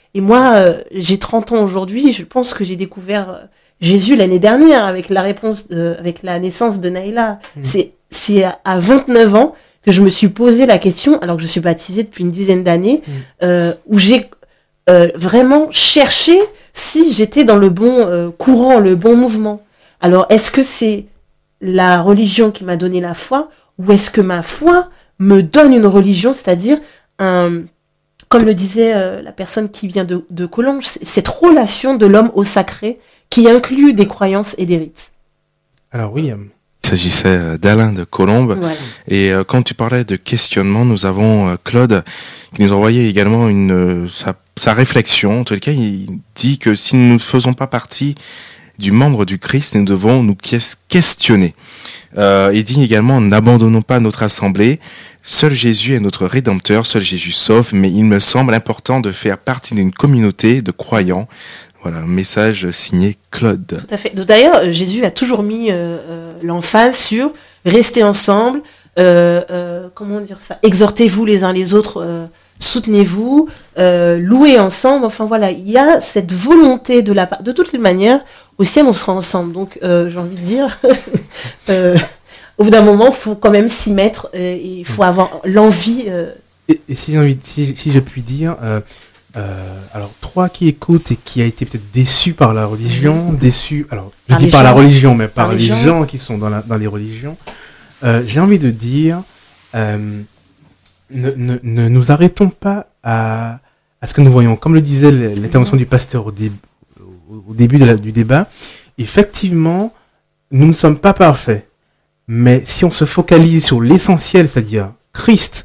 Et moi, euh, j'ai trente ans aujourd'hui, je pense que j'ai découvert euh, Jésus l'année dernière avec la réponse, de, avec la naissance de Naïla. Mmh. C'est, c'est à, à vingt-neuf ans que je me suis posé la question, alors que je suis baptisée depuis une dizaine d'années, mmh. euh, où j'ai euh, vraiment cherché si j'étais dans le bon euh, courant, le bon mouvement. Alors, est-ce que c'est la religion qui m'a donné la foi, ou est-ce que ma foi me donne une religion, c'est-à-dire un, comme le disait euh, la personne qui vient de, de Collonges, cette relation de l'homme au sacré qui inclut des croyances et des rites. Alors, William. Il s'agissait d'Alain de Colombes. Voilà. Et euh, quand tu parlais de questionnement, nous avons euh, Claude qui nous a envoyé également une, euh, sa, sa réflexion. En tout cas, il dit que si nous ne faisons pas partie du membre du Christ, nous devons nous questionner. Euh, il dit également, n'abandonnons pas notre assemblée. Seul Jésus est notre rédempteur, seul Jésus sauve, mais il me semble important de faire partie d'une communauté de croyants. Voilà, un message signé Claude. Tout à fait. D'ailleurs, Jésus a toujours mis euh, euh, l'emphase sur rester ensemble, euh, euh, comment dire ça, exhortez-vous les uns les autres, euh, soutenez-vous, euh, louez ensemble. Enfin voilà, il y a cette volonté de la part. De toutes les manières, au ciel, on sera ensemble. Donc, euh, j'ai envie de dire, euh, au bout d'un moment, il faut quand même s'y mettre euh, et il faut avoir l'envie. Euh... Et, et si j'ai envie, si, si je puis dire. Euh... Euh, alors, toi qui écoutes et qui a été peut-être déçu par la religion, déçu, alors, je par dis par gens, la religion, mais par, par les, les gens qui sont dans, la, dans les religions, euh, j'ai envie de dire, euh, ne, ne, ne nous arrêtons pas à, à ce que nous voyons. Comme le disait l'intervention du pasteur au, dé, au début de la, du débat, effectivement, nous ne sommes pas parfaits. Mais si on se focalise sur l'essentiel, c'est-à-dire Christ,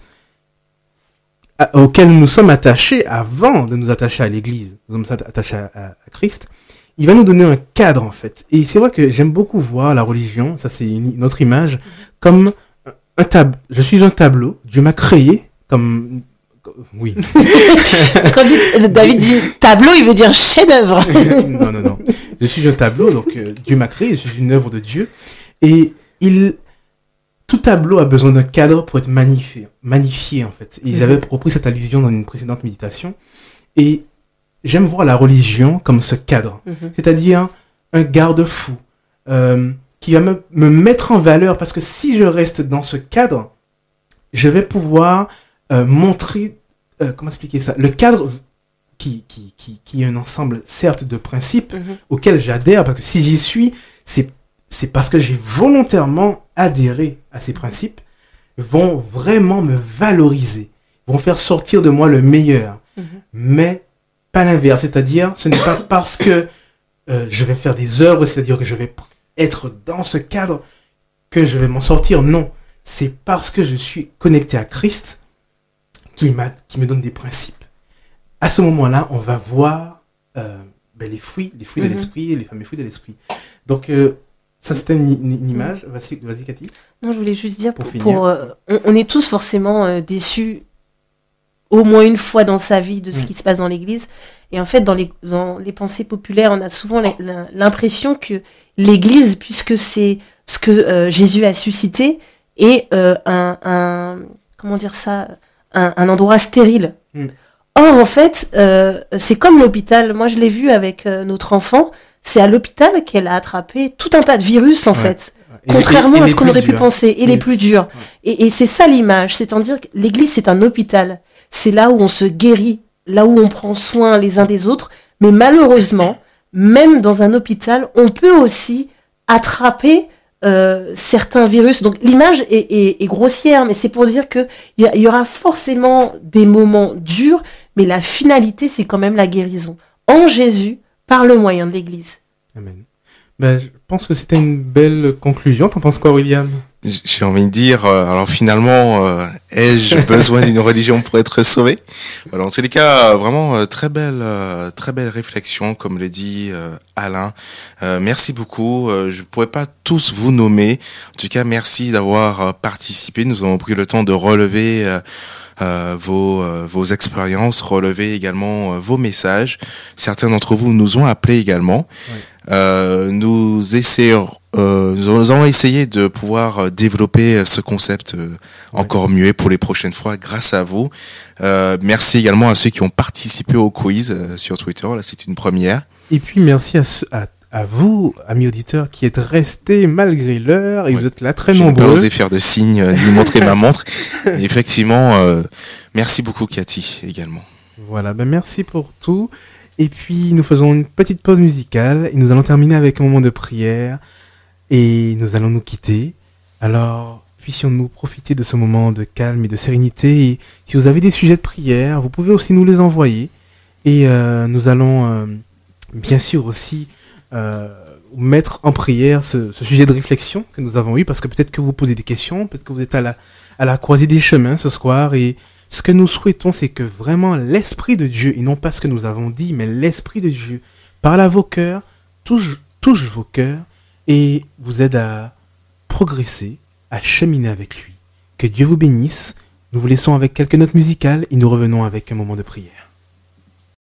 auquel nous sommes attachés avant de nous attacher à l'Église, nous sommes attachés à, à, à Christ, il va nous donner un cadre en fait. Et c'est vrai que j'aime beaucoup voir la religion, ça c'est une, une autre image, comme un tableau. Je suis un tableau, Dieu m'a créé comme... Oui. Quand dit, David dit tableau, il veut dire chef-d'œuvre. non, non, non. Je suis un tableau, donc euh, Dieu m'a créé, je suis une œuvre de Dieu. Et il... Tout tableau a besoin d'un cadre pour être magnifié, magnifié en fait. Et mmh. j'avais repris cette allusion dans une précédente méditation. Et j'aime voir la religion comme ce cadre, mmh. c'est-à-dire un garde-fou euh, qui va me, me mettre en valeur, parce que si je reste dans ce cadre, je vais pouvoir euh, montrer, euh, comment expliquer ça, le cadre qui qui qui qui est un ensemble certes de principes mmh. auxquels j'adhère, parce que si j'y suis, c'est c'est parce que j'ai volontairement adhéré à ces principes, vont vraiment me valoriser, vont faire sortir de moi le meilleur, mmh. mais pas l'inverse, c'est-à-dire ce n'est pas parce que euh, je vais faire des œuvres, c'est-à-dire que je vais être dans ce cadre que je vais m'en sortir, non, c'est parce que je suis connecté à Christ qui, m'a, qui me donne des principes. À ce moment-là, on va voir euh, ben, les fruits, les fruits mmh. de l'esprit, les fameux fruits de l'esprit. Donc, euh, ça, c'était une, une, une image. Vas-y, vas-y, Cathy. Non, je voulais juste dire, pour, pour, pour euh, on, on est tous forcément euh, déçus au moins une fois dans sa vie de ce mmh. qui se passe dans l'Église. Et en fait, dans les, dans les pensées populaires, on a souvent l'impression que l'Église, puisque c'est ce que euh, Jésus a suscité, est euh, un, un, comment dire ça, un, un endroit stérile. Mmh. Or, en fait, euh, c'est comme l'hôpital. Moi, je l'ai vu avec euh, notre enfant. C'est à l'hôpital qu'elle a attrapé tout un tas de virus, en ouais. fait. Et contrairement les, à ce qu'on aurait pu penser, et, et les plus durs. Ouais. Et, et c'est ça l'image, c'est-à-dire que l'Église, c'est un hôpital. C'est là où on se guérit, là où on prend soin les uns des autres. Mais malheureusement, même dans un hôpital, on peut aussi attraper euh, certains virus. Donc l'image est, est, est grossière, mais c'est pour dire que il y, y aura forcément des moments durs, mais la finalité, c'est quand même la guérison. En Jésus, par le moyen de l'Église. Amen. Ben, je pense que c'était une belle conclusion. T'en penses quoi, William ? J'ai envie de dire, euh, alors finalement, euh, ai-je besoin d'une religion pour être sauvé ? Alors, en tous les cas, vraiment euh, très belle, euh, très belle réflexion, comme le dit euh, Alain. Euh, merci beaucoup. Euh, je pourrais pas tous vous nommer. En tout cas, merci d'avoir euh, participé. Nous avons pris le temps de relever euh, Euh, vos euh, vos expériences, relever également euh, vos messages. Certains d'entre vous nous ont appelés également. Oui. Euh, nous essayerons euh, nous allons essayer de pouvoir développer ce concept euh, encore mieux pour les prochaines fois grâce à vous. Euh, merci également à ceux qui ont participé au quiz euh, sur Twitter. Là, c'est une première. Et puis merci à, ce, à, à vous, amis auditeurs, qui êtes restés malgré l'heure et Ouais. vous êtes là très Je n'ai pas nombreux. osé faire de signes, euh, ni montrer ma montre. Et effectivement, euh, merci beaucoup Cathy également. Voilà, ben merci pour tout. Et puis nous faisons une petite pause musicale et nous allons terminer avec un moment de prière et nous allons nous quitter. Alors, puissions-nous profiter de ce moment de calme et de sérénité. Et si vous avez des sujets de prière, vous pouvez aussi nous les envoyer. Et euh, nous allons euh, bien sûr aussi euh, mettre en prière ce, ce sujet de réflexion que nous avons eu, parce que peut-être que vous posez des questions, peut-être que vous êtes à la, à la croisée des chemins ce soir, et ce que nous souhaitons, c'est que vraiment l'Esprit de Dieu, et non pas ce que nous avons dit, mais l'Esprit de Dieu parle à vos cœurs, touche, touche vos cœurs, et vous aide à progresser, à cheminer avec lui. Que Dieu vous bénisse. Nous vous laissons avec quelques notes musicales et nous revenons avec un moment de prière.